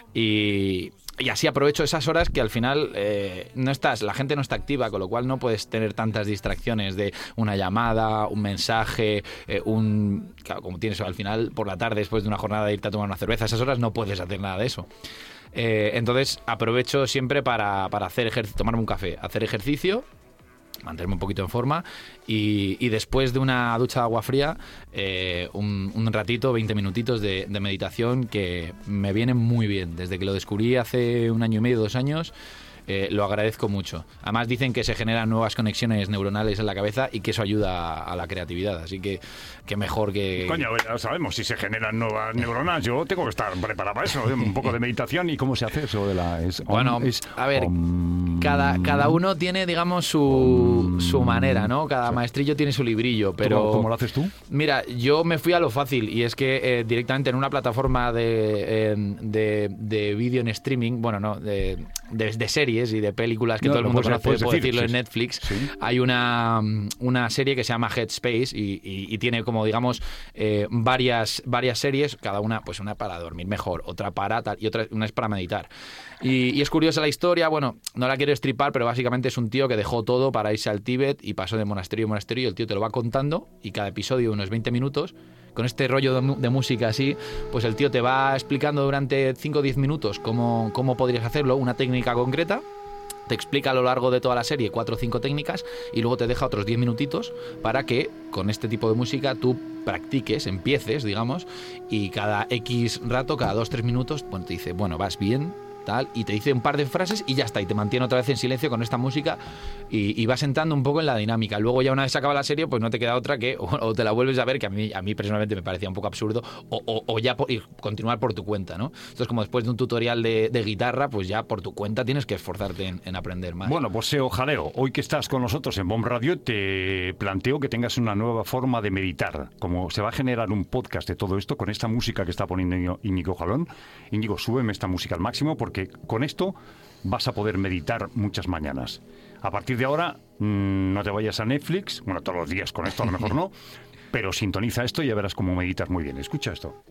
y... Y así aprovecho esas horas que al final eh, no estás, la gente no está activa, con lo cual no puedes tener tantas distracciones de una llamada, un mensaje, eh, un... Claro, como tienes al final por la tarde después de una jornada de irte a tomar una cerveza, esas horas no puedes hacer nada de eso. Eh, entonces aprovecho siempre para, para hacer ejercicio, tomarme un café, hacer ejercicio, mantenerme un poquito en forma y, y después de una ducha de agua fría, eh, un, un ratito, veinte minutitos de, de meditación que me viene muy bien. Desde que lo descubrí hace un año y medio, dos años, eh, lo agradezco mucho. Además dicen que se generan nuevas conexiones neuronales en la cabeza y que eso ayuda a, a la creatividad. Así que, que mejor que... Coño, ya sabemos, si se generan nuevas neuronas, yo tengo que estar preparado para eso. Un poco de meditación. ¿Y cómo se hace eso de la...? Es, Bueno, es, a ver, um, cada, cada uno tiene, digamos, su, su manera, ¿no? Cada maestrillo tiene su librillo, pero... ¿Cómo, cómo lo haces tú? Mira, yo me fui a lo fácil y es que eh, directamente en una plataforma de, eh, de, de vídeo en streaming, bueno, no, de, de, de series y de películas que No, todo el lo mundo puedes- conoce, puedes puedo decir, decirlo, sí, en sí. Netflix, Sí. hay una, una serie que se llama Headspace y, y, y tiene como, digamos, eh, varias, varias series, cada una, pues una para dormir mejor, otra para tal, y otra una es para meditar. Y, y es curiosa la historia, bueno, no la quiero estripar, pero básicamente es un tío que dejó todo para irse al Tíbet y pasó de monasterio en monasterio y el tío te lo va contando y cada episodio unos veinte minutos, con este rollo de, mu- de música así, pues el tío te va explicando durante cinco o diez minutos cómo, cómo podrías hacerlo, una técnica concreta. Te explica a lo largo de toda la serie cuatro o cinco técnicas y luego te deja otros diez minutitos para que con este tipo de música tú practiques, empieces, digamos, y cada X rato, cada dos o tres minutos, bueno, te dice, bueno, vas bien, tal, y te dice un par de frases y ya está, y te mantiene otra vez en silencio con esta música y, y vas entrando un poco en la dinámica. Luego ya una vez se acaba la serie, pues no te queda otra que o, o te la vuelves a ver, que a mí, a mí personalmente me parecía un poco absurdo, o, o, o ya por, y continuar por tu cuenta, ¿no? Entonces, como después de un tutorial de, de guitarra, pues ya por tu cuenta tienes que esforzarte en, en aprender más. Bueno, pues Seo Jaleo, hoy que estás con nosotros en Bomb Radio, te planteo que tengas una nueva forma de meditar. Como se va a generar un podcast de todo esto con esta música que está poniendo Íñigo Jalón, Íñigo, súbeme esta música al máximo porque con esto vas a poder meditar muchas mañanas. A partir de ahora, mmm, no te vayas a Netflix, bueno, todos los días con esto a lo mejor no, pero sintoniza esto y ya verás cómo meditas muy bien. Escucha esto.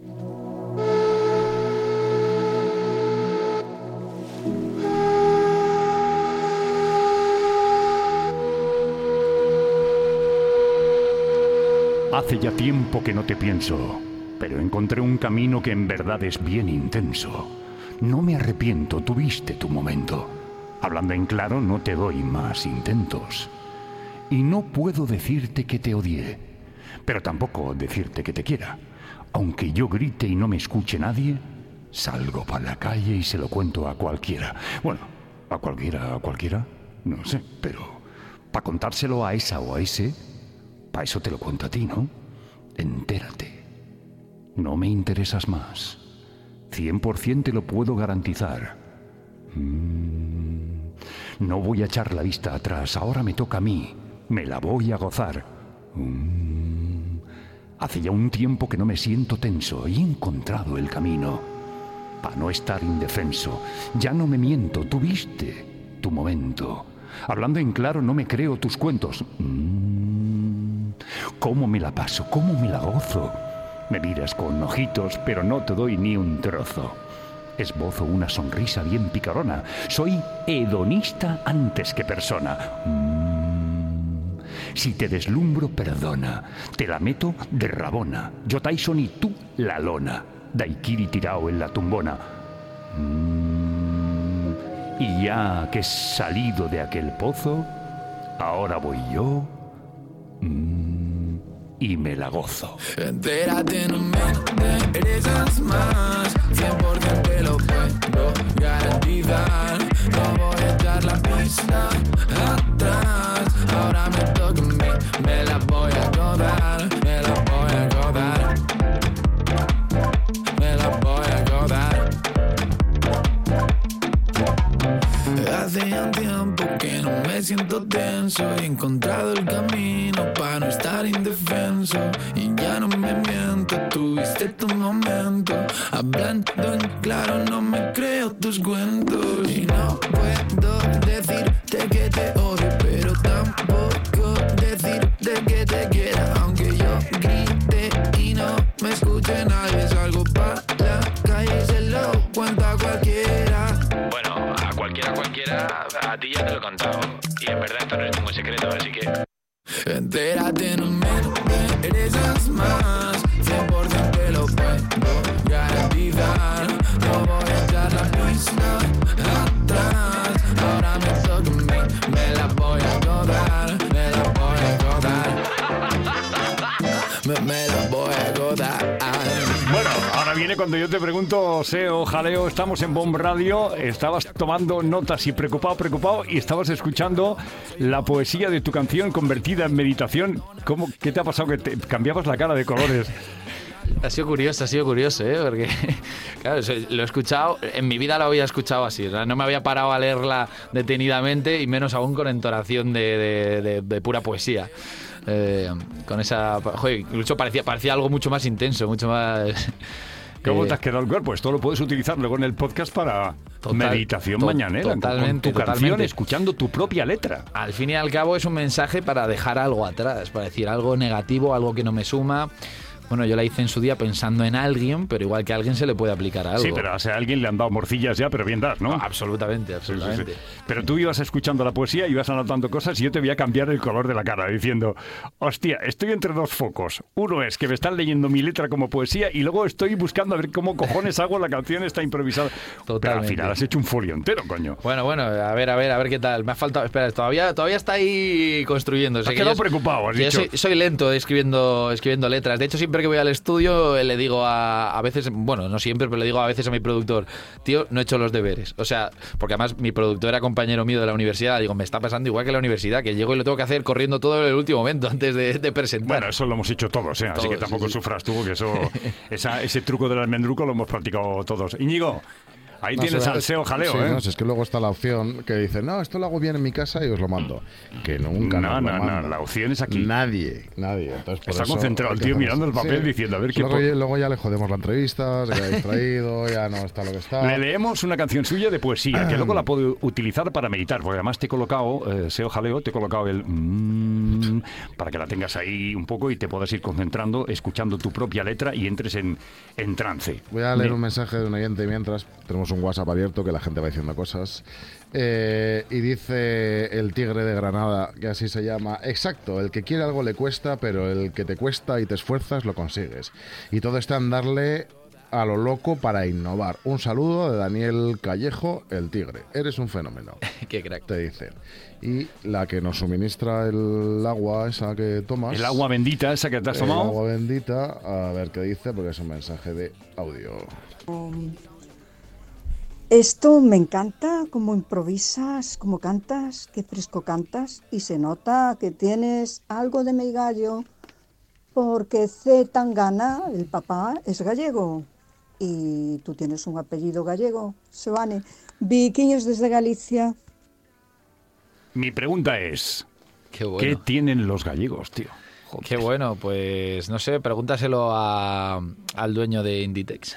Hace ya tiempo que no te pienso, pero encontré un camino que en verdad es bien intenso. No me arrepiento, tuviste tu momento. Hablando en claro, no te doy más intentos. y no puedo decirte que te odié, pero tampoco decirte que te quiera. Aunque yo grite y no me escuche nadie, salgo para la calle y se lo cuento a cualquiera. Bueno, a cualquiera, a cualquiera, no sé, pero para contárselo a esa o a ese, para eso te lo cuento a ti, ¿no? Entérate. No me interesas más. Cien por ciento te lo puedo garantizar. Mm, no voy a echar la vista atrás. Ahora me toca a mí. Me la voy a gozar. Mm, hace ya un tiempo que no me siento tenso y he encontrado el camino. Para no estar indefenso. Ya no me miento. Tuviste tu momento. Hablando en claro, no me creo tus cuentos. Mm, ¿Cómo me la paso? ¿Cómo me la gozo? Me miras con ojitos, pero no te doy ni un trozo. Esbozo una sonrisa bien picarona. Soy hedonista antes que persona. Mm, si te deslumbro, perdona. Te la meto de rabona. Yo Tyson y tú la lona. Daiquiri tirao en la tumbona. Mm, y ya que he salido de aquel pozo, ahora voy yo... Mm, y me la gozo. Entérate, no me interesas más. Cien por ciento te lo puedo garantizar. No voy a echar la pista atrás. Ahora me toca a mí, me la voy a gozar. Me la voy a gozar. Me la voy a gozar. Hace ya un tiempo que no me siento tenso. He encontrado el camino para no estar indefenso. Y ya no me miento, tuviste tu momento. Hablando en claro, no me creo tus cuentos. Y no puedo decirte que te odio, pero tampoco decirte que te quiera. Aunque yo grite y no me escuche nadie, salgo pa' la calle y se lo cuento a cualquiera. Bueno, a cualquiera, cualquiera, a ti ya te lo he contado. Y en verdad esto no es ningún secreto, así que... Entérate, no me interesas más. Cien por ciento te lo puedo garantizar. No voy a echar la pista atrás. Ahora me toca a mí, me la voy a gozar. Me la voy a gozar. Me, me la voy a gozar. Bueno, ahora viene cuando yo te pregunto, Seo, jaleo, estamos en Bomb Radio, estabas tomando notas y preocupado, preocupado, y estabas escuchando la poesía de tu canción convertida en meditación. ¿Cómo, qué te ha pasado que te cambiabas la cara de colores? Ha sido curioso, ha sido curioso, ¿eh? Porque, claro, lo he escuchado, en mi vida lo había escuchado así, ¿no? No me había parado a leerla detenidamente y menos aún con entonación de, de, de, de pura poesía. Eh, con esa... Joder, incluso parecía, parecía algo mucho más intenso, mucho más... ¿Cómo eh, te has quedado el cuerpo? Esto lo puedes utilizar luego en el podcast para Total, meditación to, mañanera, totalmente, con tu canción, totalmente. escuchando tu propia letra. Al fin y al cabo es un mensaje para dejar algo atrás, para decir algo negativo, algo que no me suma. Bueno, yo la hice en su día pensando en alguien, pero igual que a alguien se le puede aplicar algo. Sí, pero a ese alguien le han dado morcillas ya, pero bien das, ¿no? No, absolutamente, absolutamente. Sí, sí, sí. Pero tú ibas escuchando la poesía, ibas anotando cosas y yo te voy a cambiar el color de la cara diciendo, hostia, estoy entre dos focos. Uno es que me están leyendo mi letra como poesía y luego estoy buscando a ver cómo cojones hago la canción esta improvisada. Totalmente. Pero al final has hecho un folio entero, coño. Bueno, bueno, a ver, a ver, a ver qué tal. Me ha faltado... Espera, todavía, todavía está ahí construyendo. Has quedado preocupado, has yo dicho. Soy, soy lento escribiendo, escribiendo letras. De hecho, siempre que voy al estudio le digo a, a veces, bueno, no siempre, pero le digo a veces a mi productor, tío, no he hecho los deberes. O sea, porque además mi productor era compañero mío de la universidad. Digo, me está pasando igual que en la universidad, que llego y lo tengo que hacer corriendo todo en el último momento antes de, de presentar. Bueno, eso lo hemos hecho todos, ¿eh? Así Todos, que tampoco sí, sí. sufras tú, porque eso, esa, ese truco del almendruco lo hemos practicado todos. Íñigo, ahí No, tienes se- al Seo jaleo, sí, ¿eh? no, si es que luego está la opción que dice, no, esto lo hago bien en mi casa y os lo mando. Que nunca No, nos lo no, no, mandan. la opción es aquí. Nadie, nadie. Entonces, por Está eso concentrado el hay que tío hacer mirando eso. el papel diciendo, a ver qué luego, po- ya, luego ya le jodemos la entrevista, se queda distraído, ya no está lo que está. Le leemos una canción suya de poesía, que luego la puedo utilizar para meditar, porque además te he colocado, eh, Seo jaleo, te he colocado el mm, para que la tengas ahí un poco y te puedas ir concentrando, escuchando tu propia letra y entres en, en trance. Voy a leer Me- un mensaje de un oyente mientras tenemos un WhatsApp abierto que la gente va diciendo cosas. Eh, y dice el tigre de Granada, que así se llama, exacto, el que quiere algo le cuesta, pero el que te cuesta y te esfuerzas lo consigues. Y todo está en darle a lo loco para innovar. Un saludo de Daniel Callejo, el tigre. Eres un fenómeno. Qué crack. Te dicen. Y la que nos suministra el agua esa que tomas. El agua bendita esa que te has El tomado. agua bendita, a ver qué dice, porque es un mensaje de audio. Esto me encanta, cómo improvisas, cómo cantas, qué fresco cantas, y se nota que tienes algo de mi gallo, porque C. Tangana, el papá, es gallego, y tú tienes un apellido gallego, Seoane. Viquiños desde Galicia. Mi pregunta es, Qué bueno. ¿qué tienen los gallegos, tío? Joder. Qué bueno, pues no sé, pregúntaselo a, al dueño de Inditex.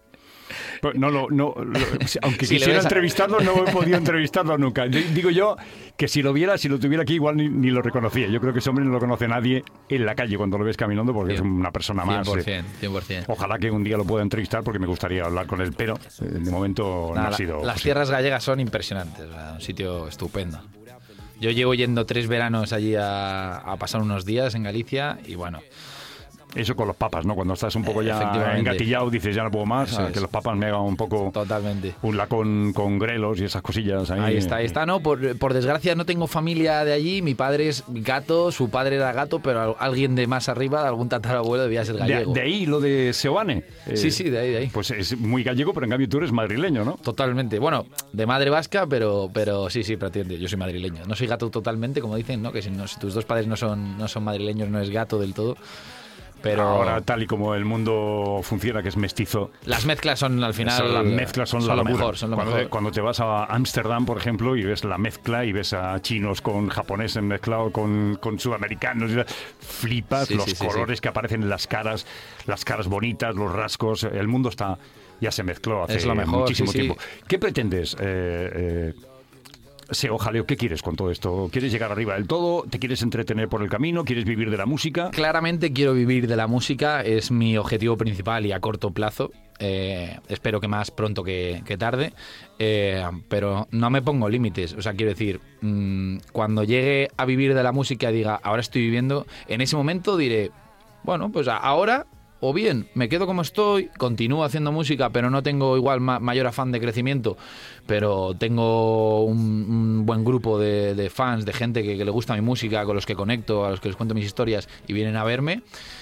Pues no lo, no, lo- aunque Si le quisiera ves a- entrevistarlo, no he podido entrevistarlo nunca. Yo- Digo yo que si lo viera, si lo tuviera aquí, igual ni, ni lo reconocía. Yo creo que ese hombre no lo conoce nadie en la calle cuando lo ves caminando, porque es una persona más. cien por eh, ciento, cien por ciento. Ojalá que un día lo pueda entrevistar porque me gustaría hablar con él, pero eh, de momento no Nada, ha la- sido las posible. tierras gallegas son impresionantes, o sea, un sitio estupendo. Yo llevo yendo tres veranos allí a, a pasar unos días en Galicia y bueno, Eso con los papas, ¿no? Cuando estás un poco ya Efectivamente. engatillado, dices ya no puedo más, Eso a es. que los papas me hagan un poco totalmente. un lacón con grelos y esas cosillas ahí. Ahí está, ahí está, ¿no? Por, por desgracia no tengo familia de allí, mi padre es gato, su padre era gato, pero al- alguien de más arriba, algún tatarabuelo debía ser De, gallego. de ahí lo de Seoane. Eh, Sí, sí, de ahí, de ahí. Pues es muy gallego, pero en cambio tú eres madrileño, ¿no? Totalmente. Bueno, de madre vasca, pero, pero sí, sí, prácticamente. Yo soy madrileño. No soy gato totalmente, como dicen, ¿no? Que si, no, si tus dos padres no son, no son madrileños, no es gato del todo. Pero Ahora, tal y como el mundo funciona, que es mestizo, las mezclas son al final. Son- las mezclas son, la lo locura. mejor, son lo cuando, mejor. cuando te vas a Ámsterdam, por ejemplo, y ves la mezcla y ves a chinos con japoneses mezclados con, con sudamericanos, y flipas Sí, los sí, sí, colores que aparecen en las caras, las caras bonitas, los rasgos, el mundo está ya se mezcló hace Es lo mejor, muchísimo sí, sí. tiempo. ¿Qué pretendes? Eh, eh, Seo Jaleo, ¿qué quieres con todo esto? ¿Quieres llegar arriba del todo? ¿Te quieres entretener por el camino? ¿Quieres vivir de la música? Claramente quiero vivir de la música, es mi objetivo principal y a corto plazo. Eh, espero que más pronto que, que tarde, eh, pero no me pongo límites. O sea, quiero decir, mmm, cuando llegue a vivir de la música y diga, ahora estoy viviendo, en ese momento diré, bueno, pues a- ahora o bien me quedo como estoy, continúo haciendo música, pero no tengo igual ma- mayor afán de crecimiento, pero tengo un, un buen grupo de, de fans, de gente que, que le gusta mi música, con los que conecto, a los que les cuento mis historias y vienen a verme.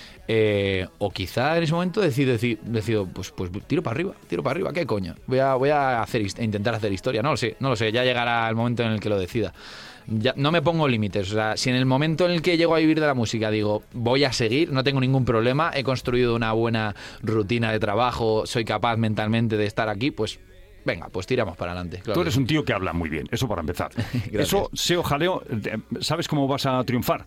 Eh, o quizá en ese momento decido, decido, decido pues, pues tiro para arriba, tiro para arriba, ¿qué coño? Voy a, voy a hacer, hist- a intentar hacer historia, no lo sé, no lo sé, ya llegará el momento en el que lo decida. Ya, no me pongo límites, o sea, si en el momento en el que llego a vivir de la música digo, voy a seguir, no tengo ningún problema, he construido una buena rutina de trabajo, soy capaz mentalmente de estar aquí, pues venga, pues tiramos para adelante. Claro Tú que eres sí. un tío que habla muy bien, eso para empezar. Gracias. Eso, Seo Jaleo, eh, ¿sabes cómo vas a triunfar?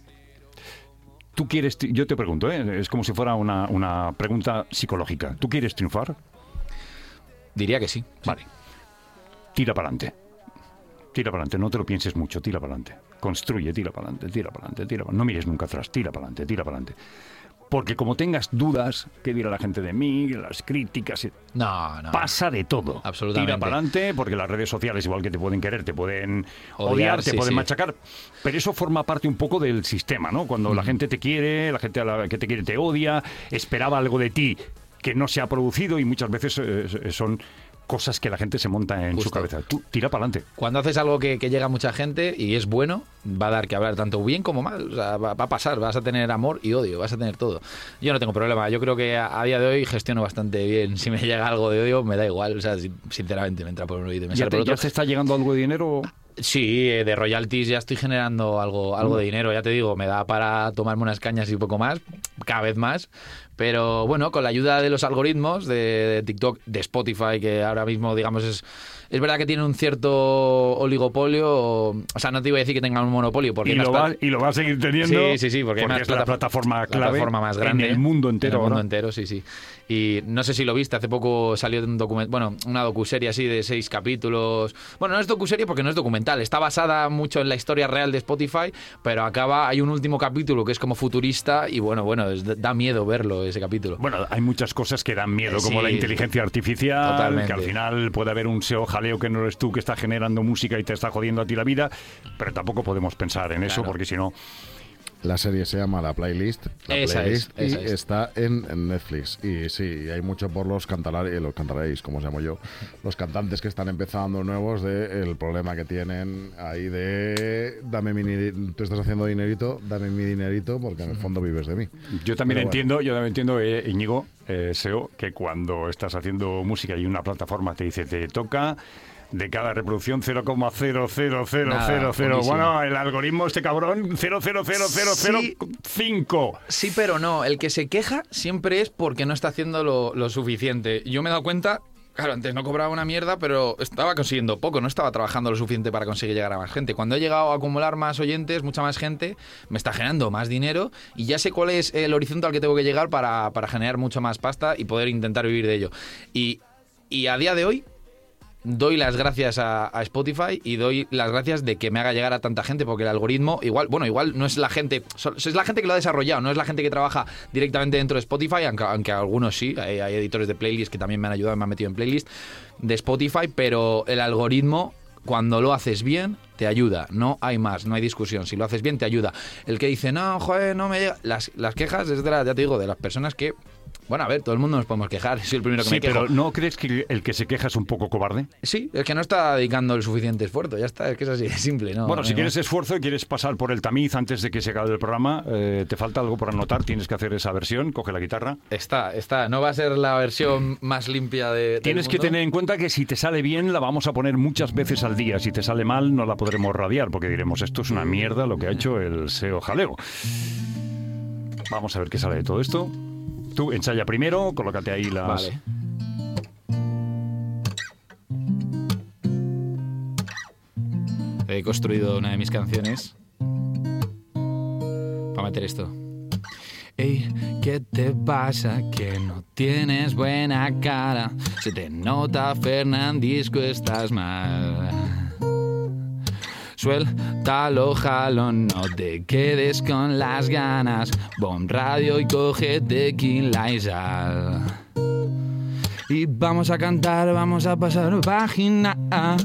Tú quieres, tri- yo te pregunto, ¿eh? Es como si fuera una, una pregunta psicológica. ¿Tú quieres triunfar? Diría que sí. Vale. Tira para adelante. Tira para adelante, no te lo pienses mucho, tira para adelante. Construye, tira para adelante, tira para adelante, tira para No mires nunca atrás, tira para adelante, tira para adelante. Porque como tengas dudas, ¿qué dirá la gente de mí? Las críticas... y- No, no. Pasa de todo. Absolutamente. Tira para adelante, porque las redes sociales, igual que te pueden querer, te pueden odiar, Odiar, te sí, pueden sí. machacar. Pero eso forma parte un poco del sistema, ¿no? Cuando la gente te quiere, la gente a la que te quiere te odia, esperaba algo de ti que no se ha producido y muchas veces eh, son cosas que la gente se monta en su Justo. cabeza. Tú tira para adelante. Cuando haces algo que, que llega a mucha gente y es bueno, va a dar que hablar tanto bien como mal. O sea, va, va a pasar, vas a tener amor y odio, vas a tener todo. Yo no tengo problema. Yo creo que a, a día de hoy gestiono bastante bien. Si me llega algo de odio, me da igual. O sea, si- sinceramente, me entra por un oído y me ¿Ya sale te, por otro. ya te está llegando algo de dinero? Sí, eh, de royalties ya estoy generando algo, algo de dinero, ya te digo, me da para tomarme unas cañas y poco más, cada vez más. Pero bueno, con la ayuda de los algoritmos de, de TikTok, de Spotify, que ahora mismo, digamos, es, es verdad que tiene un cierto oligopolio, o, o sea, no te iba a decir que tengan un monopolio, porque Y hay lo, más va, plat- y lo va a seguir teniendo. Sí, sí, sí, porque, hay más es la plataf- plataforma clave plataforma más grande en el mundo entero. En el mundo ahora. entero, sí, sí. Y no sé si lo viste, hace poco salió un documento, bueno, una docuserie así de seis capítulos. Bueno, no es docuserie porque no es documental, está basada mucho en la historia real de Spotify, pero acaba, hay un último capítulo que es como futurista y bueno, bueno, es- da miedo verlo ese capítulo. Bueno, hay muchas cosas que dan miedo, como Sí. la inteligencia artificial, Totalmente. que al final puede haber un Seo Jaleo que no eres tú, que está generando música y te está jodiendo a ti la vida, pero tampoco podemos pensar en eso, Claro. porque si no... La serie se llama La Playlist, la Esa playlist es, y esa es. está en, en Netflix. Y sí, hay mucho por los cantalares, los cantalares, como se llamo yo, los cantantes que están empezando nuevos, de el problema que tienen ahí de dame mi ni- tú estás haciendo dinerito, dame mi dinerito, porque en el fondo vives de mí. Yo también Pero bueno. entiendo, yo también entiendo, eh, Íñigo, eh, S E O, que cuando estás haciendo música y una plataforma te dice te toca de cada reproducción cero coma cero cero cero Nada, cero cero. buenísimo. Bueno, el algoritmo este cabrón cero coma cero cero cero cero cinco. Sí, pero no. El que se queja siempre es porque no está haciendo lo, lo suficiente. Yo me he dado cuenta, claro, antes no cobraba una mierda, pero estaba consiguiendo poco, no estaba trabajando lo suficiente para conseguir llegar a más gente. Cuando he llegado a acumular más oyentes, mucha más gente, me está generando más dinero y ya sé cuál es el horizonte al que tengo que llegar para, para generar mucha más pasta y poder intentar vivir de ello. Y, y a día de hoy doy las gracias a, a Spotify y doy las gracias de que me haga llegar a tanta gente, porque el algoritmo igual, bueno, igual no es la gente, so- es la gente que lo ha desarrollado, no es la gente que trabaja directamente dentro de Spotify, aunque, aunque algunos sí, hay, hay editores de playlist que también me han ayudado y me han metido en playlist de Spotify, pero el algoritmo, cuando lo haces bien, te ayuda, no hay más, no hay discusión, si lo haces bien te ayuda. El que dice, no, joder, no me llega, las, las quejas es de la, ya te digo, de las personas que, bueno, a ver, todo el mundo nos podemos quejar, soy el primero que Sí, me quejo. pero ¿no crees que el que se queja es un poco cobarde? Sí, es que no está dedicando el suficiente esfuerzo, ya está, es que es así de simple, ¿no? Bueno, si No, quieres esfuerzo y quieres pasar por el tamiz antes de que se acabe el programa, eh, te falta algo por anotar, tienes que hacer esa versión, coge la guitarra. Está, está, no va a ser la versión más limpia de... del Tienes que mundo. tener en cuenta que si te sale bien la vamos a poner muchas veces al día. Si te sale mal no la podremos radiar porque diremos esto es una mierda lo que ha hecho el S E O Jaleo. Vamos a ver qué sale de todo esto. Tú ensaya primero, colócate ahí las... Vale. He construido una de mis canciones para meter esto. Ey, ¿qué te pasa? Que no tienes buena cara. Se te nota, Fernandisco, estás mal. Suéltalo, jalo, no te quedes con las ganas. Bomb Radio y coge tequila y sal. Y vamos a cantar, vamos a pasar página.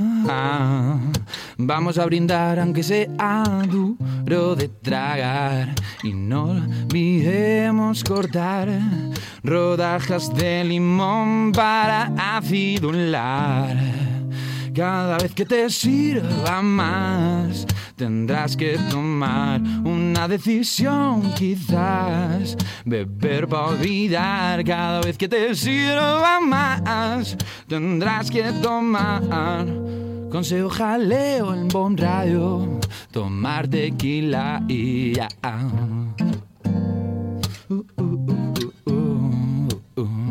Vamos a brindar aunque sea duro de tragar. Y no olvidemos cortar rodajas de limón para acidular. Cada vez que te sirva más, tendrás que tomar una decisión, quizás. Beber para olvidar. Cada vez que te sirva más, tendrás que tomar. Consejo jaleo en Bomb Radio, tomar tequila y ya. Uh, uh, uh, uh, uh, uh.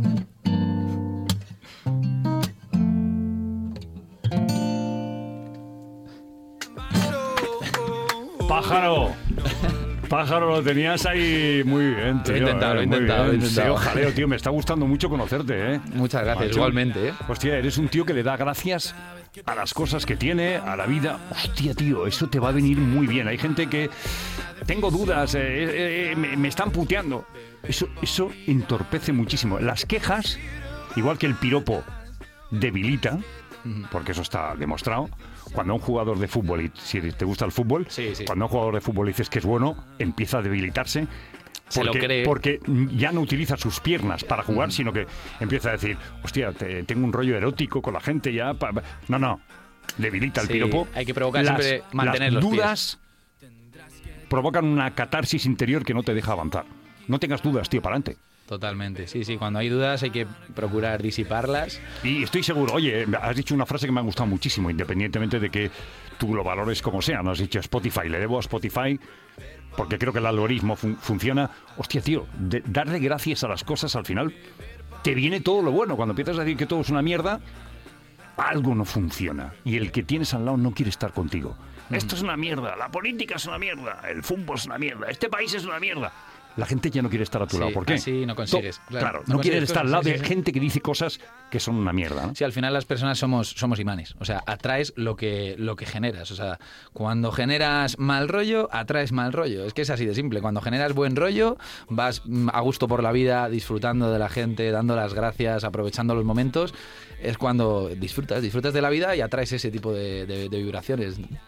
¡Pájaro! Pájaro, lo tenías ahí muy bien, tío. Lo he intentado, eh, lo he muy intentado, bien. lo he intentado. Sí, jaleo, tío, me está gustando mucho conocerte, ¿eh? Muchas gracias, Macho. igualmente, ¿eh? Hostia, eres un tío que le da gracias a las cosas que tiene, a la vida. Hostia, tío, eso te va a venir muy bien. Hay gente que... Tengo dudas, eh, eh, eh, me, me están puteando. Eso, eso entorpece muchísimo. Las quejas, igual que el piropo, debilita, porque eso está demostrado. Cuando un jugador de fútbol, y si te gusta el fútbol, Sí, sí. cuando un jugador de fútbol dices que es bueno, empieza a debilitarse. Se lo Porque, cree. porque ya no utiliza sus piernas para jugar, sino que empieza a decir, hostia, te- tengo un rollo erótico con la gente ya. pa- pa-". No, no, debilita el Sí, piropo. hay que provocar Las- siempre mantener las los pies. dudas provocan una catarsis interior que no te deja avanzar. No tengas dudas, tío, para adelante. Totalmente, sí, sí. Cuando hay dudas hay que procurar disiparlas. Y estoy seguro, oye, has dicho una frase que me ha gustado muchísimo, independientemente de que tú lo valores como sea. No has dicho Spotify, le debo a Spotify porque creo que el algoritmo fun- funciona. Hostia, tío, de- darle gracias a las cosas al final te viene todo lo bueno. Cuando empiezas a decir que todo es una mierda, algo no funciona. Y el que tienes al lado no quiere estar contigo. Esto es una mierda, la política es una mierda, el fútbol es una mierda, este país es una mierda. La gente ya no quiere estar a tu Sí, lado. ¿Por qué? así no consigues, To- claro. Claro, No no, quieren consigues estar al cosas, lado sí, de sí, sí. gente que dice cosas que son una mierda, ¿no? Sí, al final las personas somos, somos imanes. O sea, atraes lo que, lo que generas. O sea, cuando generas mal rollo, atraes mal rollo. Es que es así de simple. Cuando generas buen rollo, vas mm, a gusto por la vida, disfrutando de la gente, dando las gracias, aprovechando los momentos. Es cuando disfrutas, disfrutas de la vida y atraes ese tipo de, de- de vibraciones.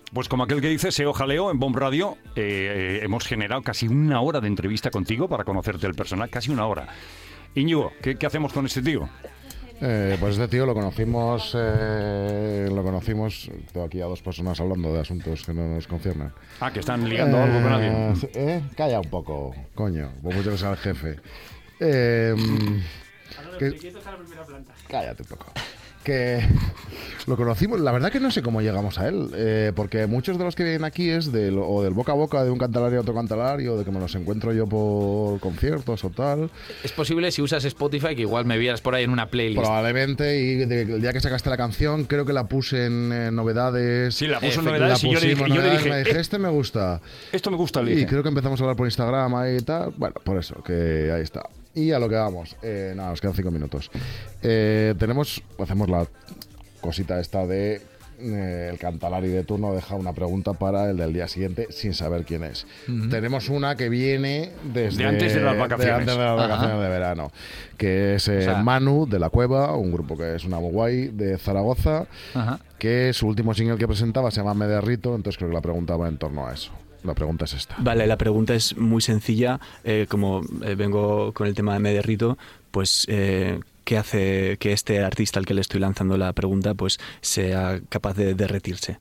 Pues como aquel que dice, Seo Jaleo en Bomb Radio, eh, eh, hemos generado casi una hora de entrevista contigo para conocerte el personal, casi una hora. Íñigo, ¿qué, qué hacemos con este tío? Eh, pues este tío lo conocimos, eh, lo conocimos, tengo aquí a dos personas hablando de asuntos que no nos conciernen. Ah, que están ligando eh, algo con alguien. Eh, calla un poco, coño, por mucho que sea el jefe. Eh, que, cállate un poco. Que lo conocimos, la verdad que no sé cómo llegamos a él, eh, porque muchos de los que vienen aquí es del, o del boca a boca de un cantalario a otro cantalario, de que me los encuentro yo por conciertos o tal. Es posible si usas Spotify que igual me vieras por ahí en una playlist. Probablemente, y de, el día que sacaste la canción creo que la puse en eh, novedades. Sí, la puse en novedades y yo le dije, yo le dije, me dije, este me gusta. Esto me gusta, le Y dije. creo que empezamos a hablar por Instagram ahí y tal. Bueno, por eso, que ahí está. Y a lo que vamos, eh, nada, nos quedan cinco minutos. Eh, tenemos, hacemos la cosita esta de eh, el cantalari de turno deja una pregunta para el del día siguiente sin saber quién es. Uh-huh. Tenemos una que viene desde de antes de las vacaciones, de, antes de, las vacaciones uh-huh. de verano, que es eh, o sea, Manu de La Cueva, un grupo que es una muy guay de Zaragoza, uh-huh. que su último single que presentaba se llama Me Derrito, entonces creo que la pregunta va en torno a eso. La pregunta es esta. Vale, la pregunta es muy sencilla. Eh, como eh, vengo con el tema de Me Derrito, pues eh, ¿qué hace que este artista al que le estoy lanzando la pregunta pues sea capaz de derretirse?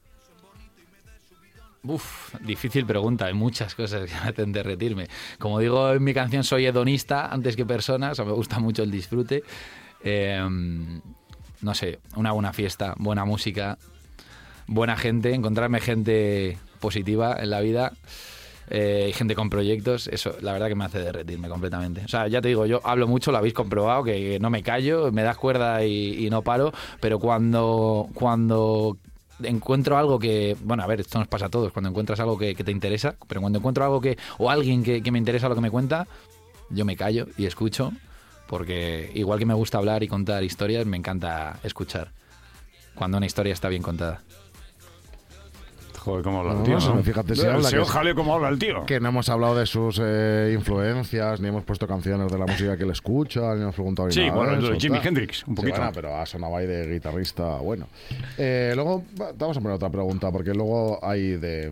Uf, difícil pregunta. Hay muchas cosas que me hacen derretirme. Como digo en mi canción, soy hedonista antes que persona. O sea, me gusta mucho el disfrute. Eh, no sé, una buena fiesta, buena música, buena gente, encontrarme gente positiva en la vida eh, y gente con proyectos, eso la verdad que me hace derretirme completamente. O sea, ya te digo, yo hablo mucho, lo habéis comprobado, que no me callo, me das cuerda y, y no paro, pero cuando, cuando encuentro algo que, bueno, a ver, esto nos pasa a todos, cuando encuentras algo que, que te interesa, pero cuando encuentro algo que, o alguien que, que me interesa lo que me cuenta, yo me callo y escucho, porque igual que me gusta hablar y contar historias, me encanta escuchar cuando una historia está bien contada. Joder, cómo habla el no, tío, no, ¿no? Fíjate si habla. Seo Jaleo, cómo habla el tío. Que no hemos hablado de sus eh, influencias, ni hemos puesto canciones de la música que él escucha, ni hemos preguntado sí, nada. Sí, bueno, de de Jimi Hendrix, un poquito. Sí, bueno, pero ha sonado ahí de guitarrista, bueno. Eh, luego, vamos a poner otra pregunta, porque luego hay de...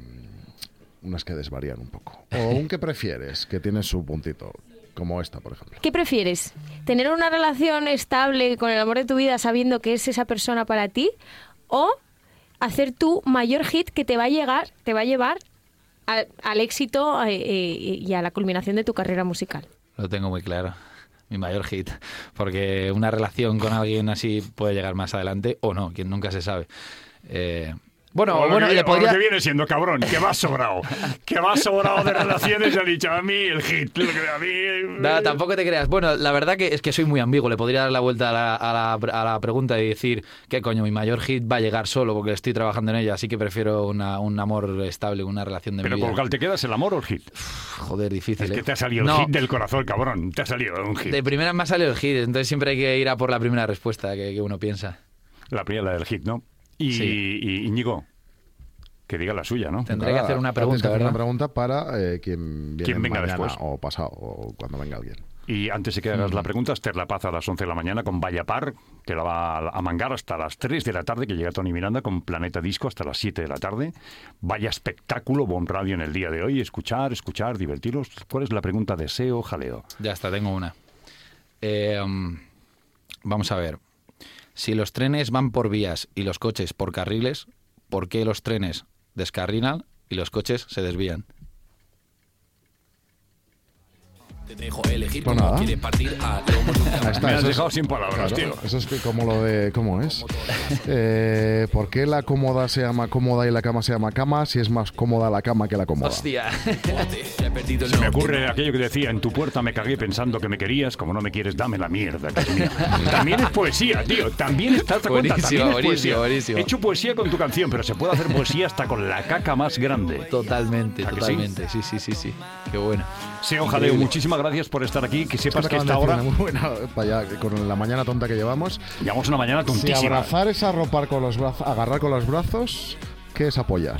Um, unas que desvarían un poco. O un que prefieres, que tiene su puntito. Como esta, por ejemplo. ¿Qué prefieres? ¿Tener una relación estable con el amor de tu vida sabiendo que es esa persona para ti? ¿O hacer tu mayor hit que te va a llegar, te va a llevar al, al éxito eh, eh, y a la culminación de tu carrera musical? Lo tengo muy claro. Mi mayor hit. Porque una relación con alguien así puede llegar más adelante o no, quien nunca se sabe. Eh... Bueno, o bueno, que, le podría... que viene siendo cabrón, que va sobrado. Que va sobrado de relaciones y ha dicho a mí el hit. Lo que a mí... No, tampoco te creas. Bueno, la verdad que es que soy muy ambiguo. Le podría dar la vuelta a la, a la, a la pregunta y decir que coño, mi mayor hit va a llegar solo porque estoy trabajando en ella. Así que prefiero una, un amor estable, una relación de Pero mi vida. ¿por cuál te quedas, el amor o el hit? Uf, joder, difícil. Es ¿eh? que te ha salido no. el hit del corazón, cabrón. Te ha salido un hit. De primera me ha salido el hit. Entonces siempre hay que ir a por la primera respuesta que, que uno piensa. La primera, la del hit, ¿no? Y, sí. y Íñigo, que diga la suya, ¿no? Tendré que hacer una pregunta, hacer ¿verdad? una pregunta para eh, quien viene ¿Quién venga mañana después? o pasado o cuando venga alguien. Y antes de que hagas Mm. la pregunta, Esther La Paz a las once de la mañana con Vaya Par, que la va a mangar hasta las tres de la tarde, que llega Tony Miranda con Planeta Disco hasta las siete de la tarde. Vaya espectáculo, Bomb Radio en el día de hoy. Escuchar, escuchar, divertiros. ¿Cuál es la pregunta de Seo Jaleo? Ya está, tengo una. Eh, um, vamos a ver. Si los trenes van por vías y los coches por carriles, ¿por qué los trenes descarrilan y los coches se desvían? Te dejo elegir pues cómo nada. quiere partir a lomo de un Ahí está, Me has eso dejado es, sin palabras, claro, tío. eso es que como lo de... ¿Cómo es? Eh, ¿Por qué la cómoda se llama cómoda y la cama se llama cama si es más cómoda la cama que la cómoda? Hostia. he perdido el Se me norte. ocurre aquello que decía, en tu puerta me cagué pensando que me querías, como no me quieres, dame la mierda, que es mía. También es poesía, tío, también está otra cuenta, Buenísimo, también es buenísimo, poesía. buenísimo. He hecho poesía con tu canción, pero se puede hacer poesía hasta con la caca más grande. Totalmente, ¿A que totalmente. Sí? sí, sí, sí, sí. Qué bueno. Seo Jaleo, muchísimas gracias por estar aquí, que sepas Es que que me esta acaban de hora... decir una muy buena, vaya, con la mañana tonta que llevamos. Llevamos una mañana Si tontísima. abrazar es arropar con los brazos, agarrar con los brazos, ¿qué es apoyar?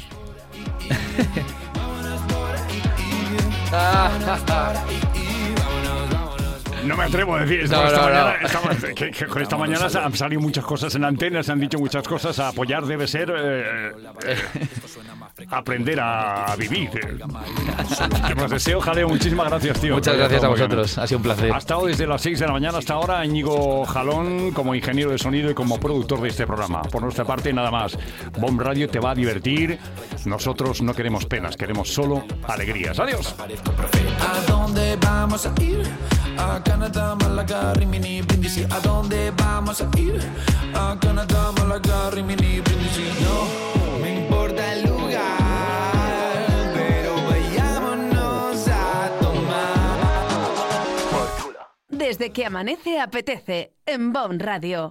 No me atrevo a decir esto. No, esta no, mañana, no. esta, que, que con esta mañana han salido muchas cosas en antena, se han dicho muchas cosas. A apoyar debe ser eh, eh, aprender a vivir. Que os deseo, Jaleo. Muchísimas gracias, tío. Muchas gracias a vosotros. Ha sido un placer. Ha estado desde las seis de la mañana hasta ahora Íñigo Jalón como ingeniero de sonido y como productor de este programa. Por nuestra parte, nada más. Bomb Radio te va a divertir. Nosotros no queremos penas, queremos solo alegrías. Adiós. ¿A dónde vamos a ir? A Canadá, Málaga, Rimini, Brindisi. ¿A dónde vamos a ir? A Canadá, Málaga, Rimini, Brindisi. No me importa el lugar, pero vayámonos a tomar. Desde que amanece apetece en Bomb Radio.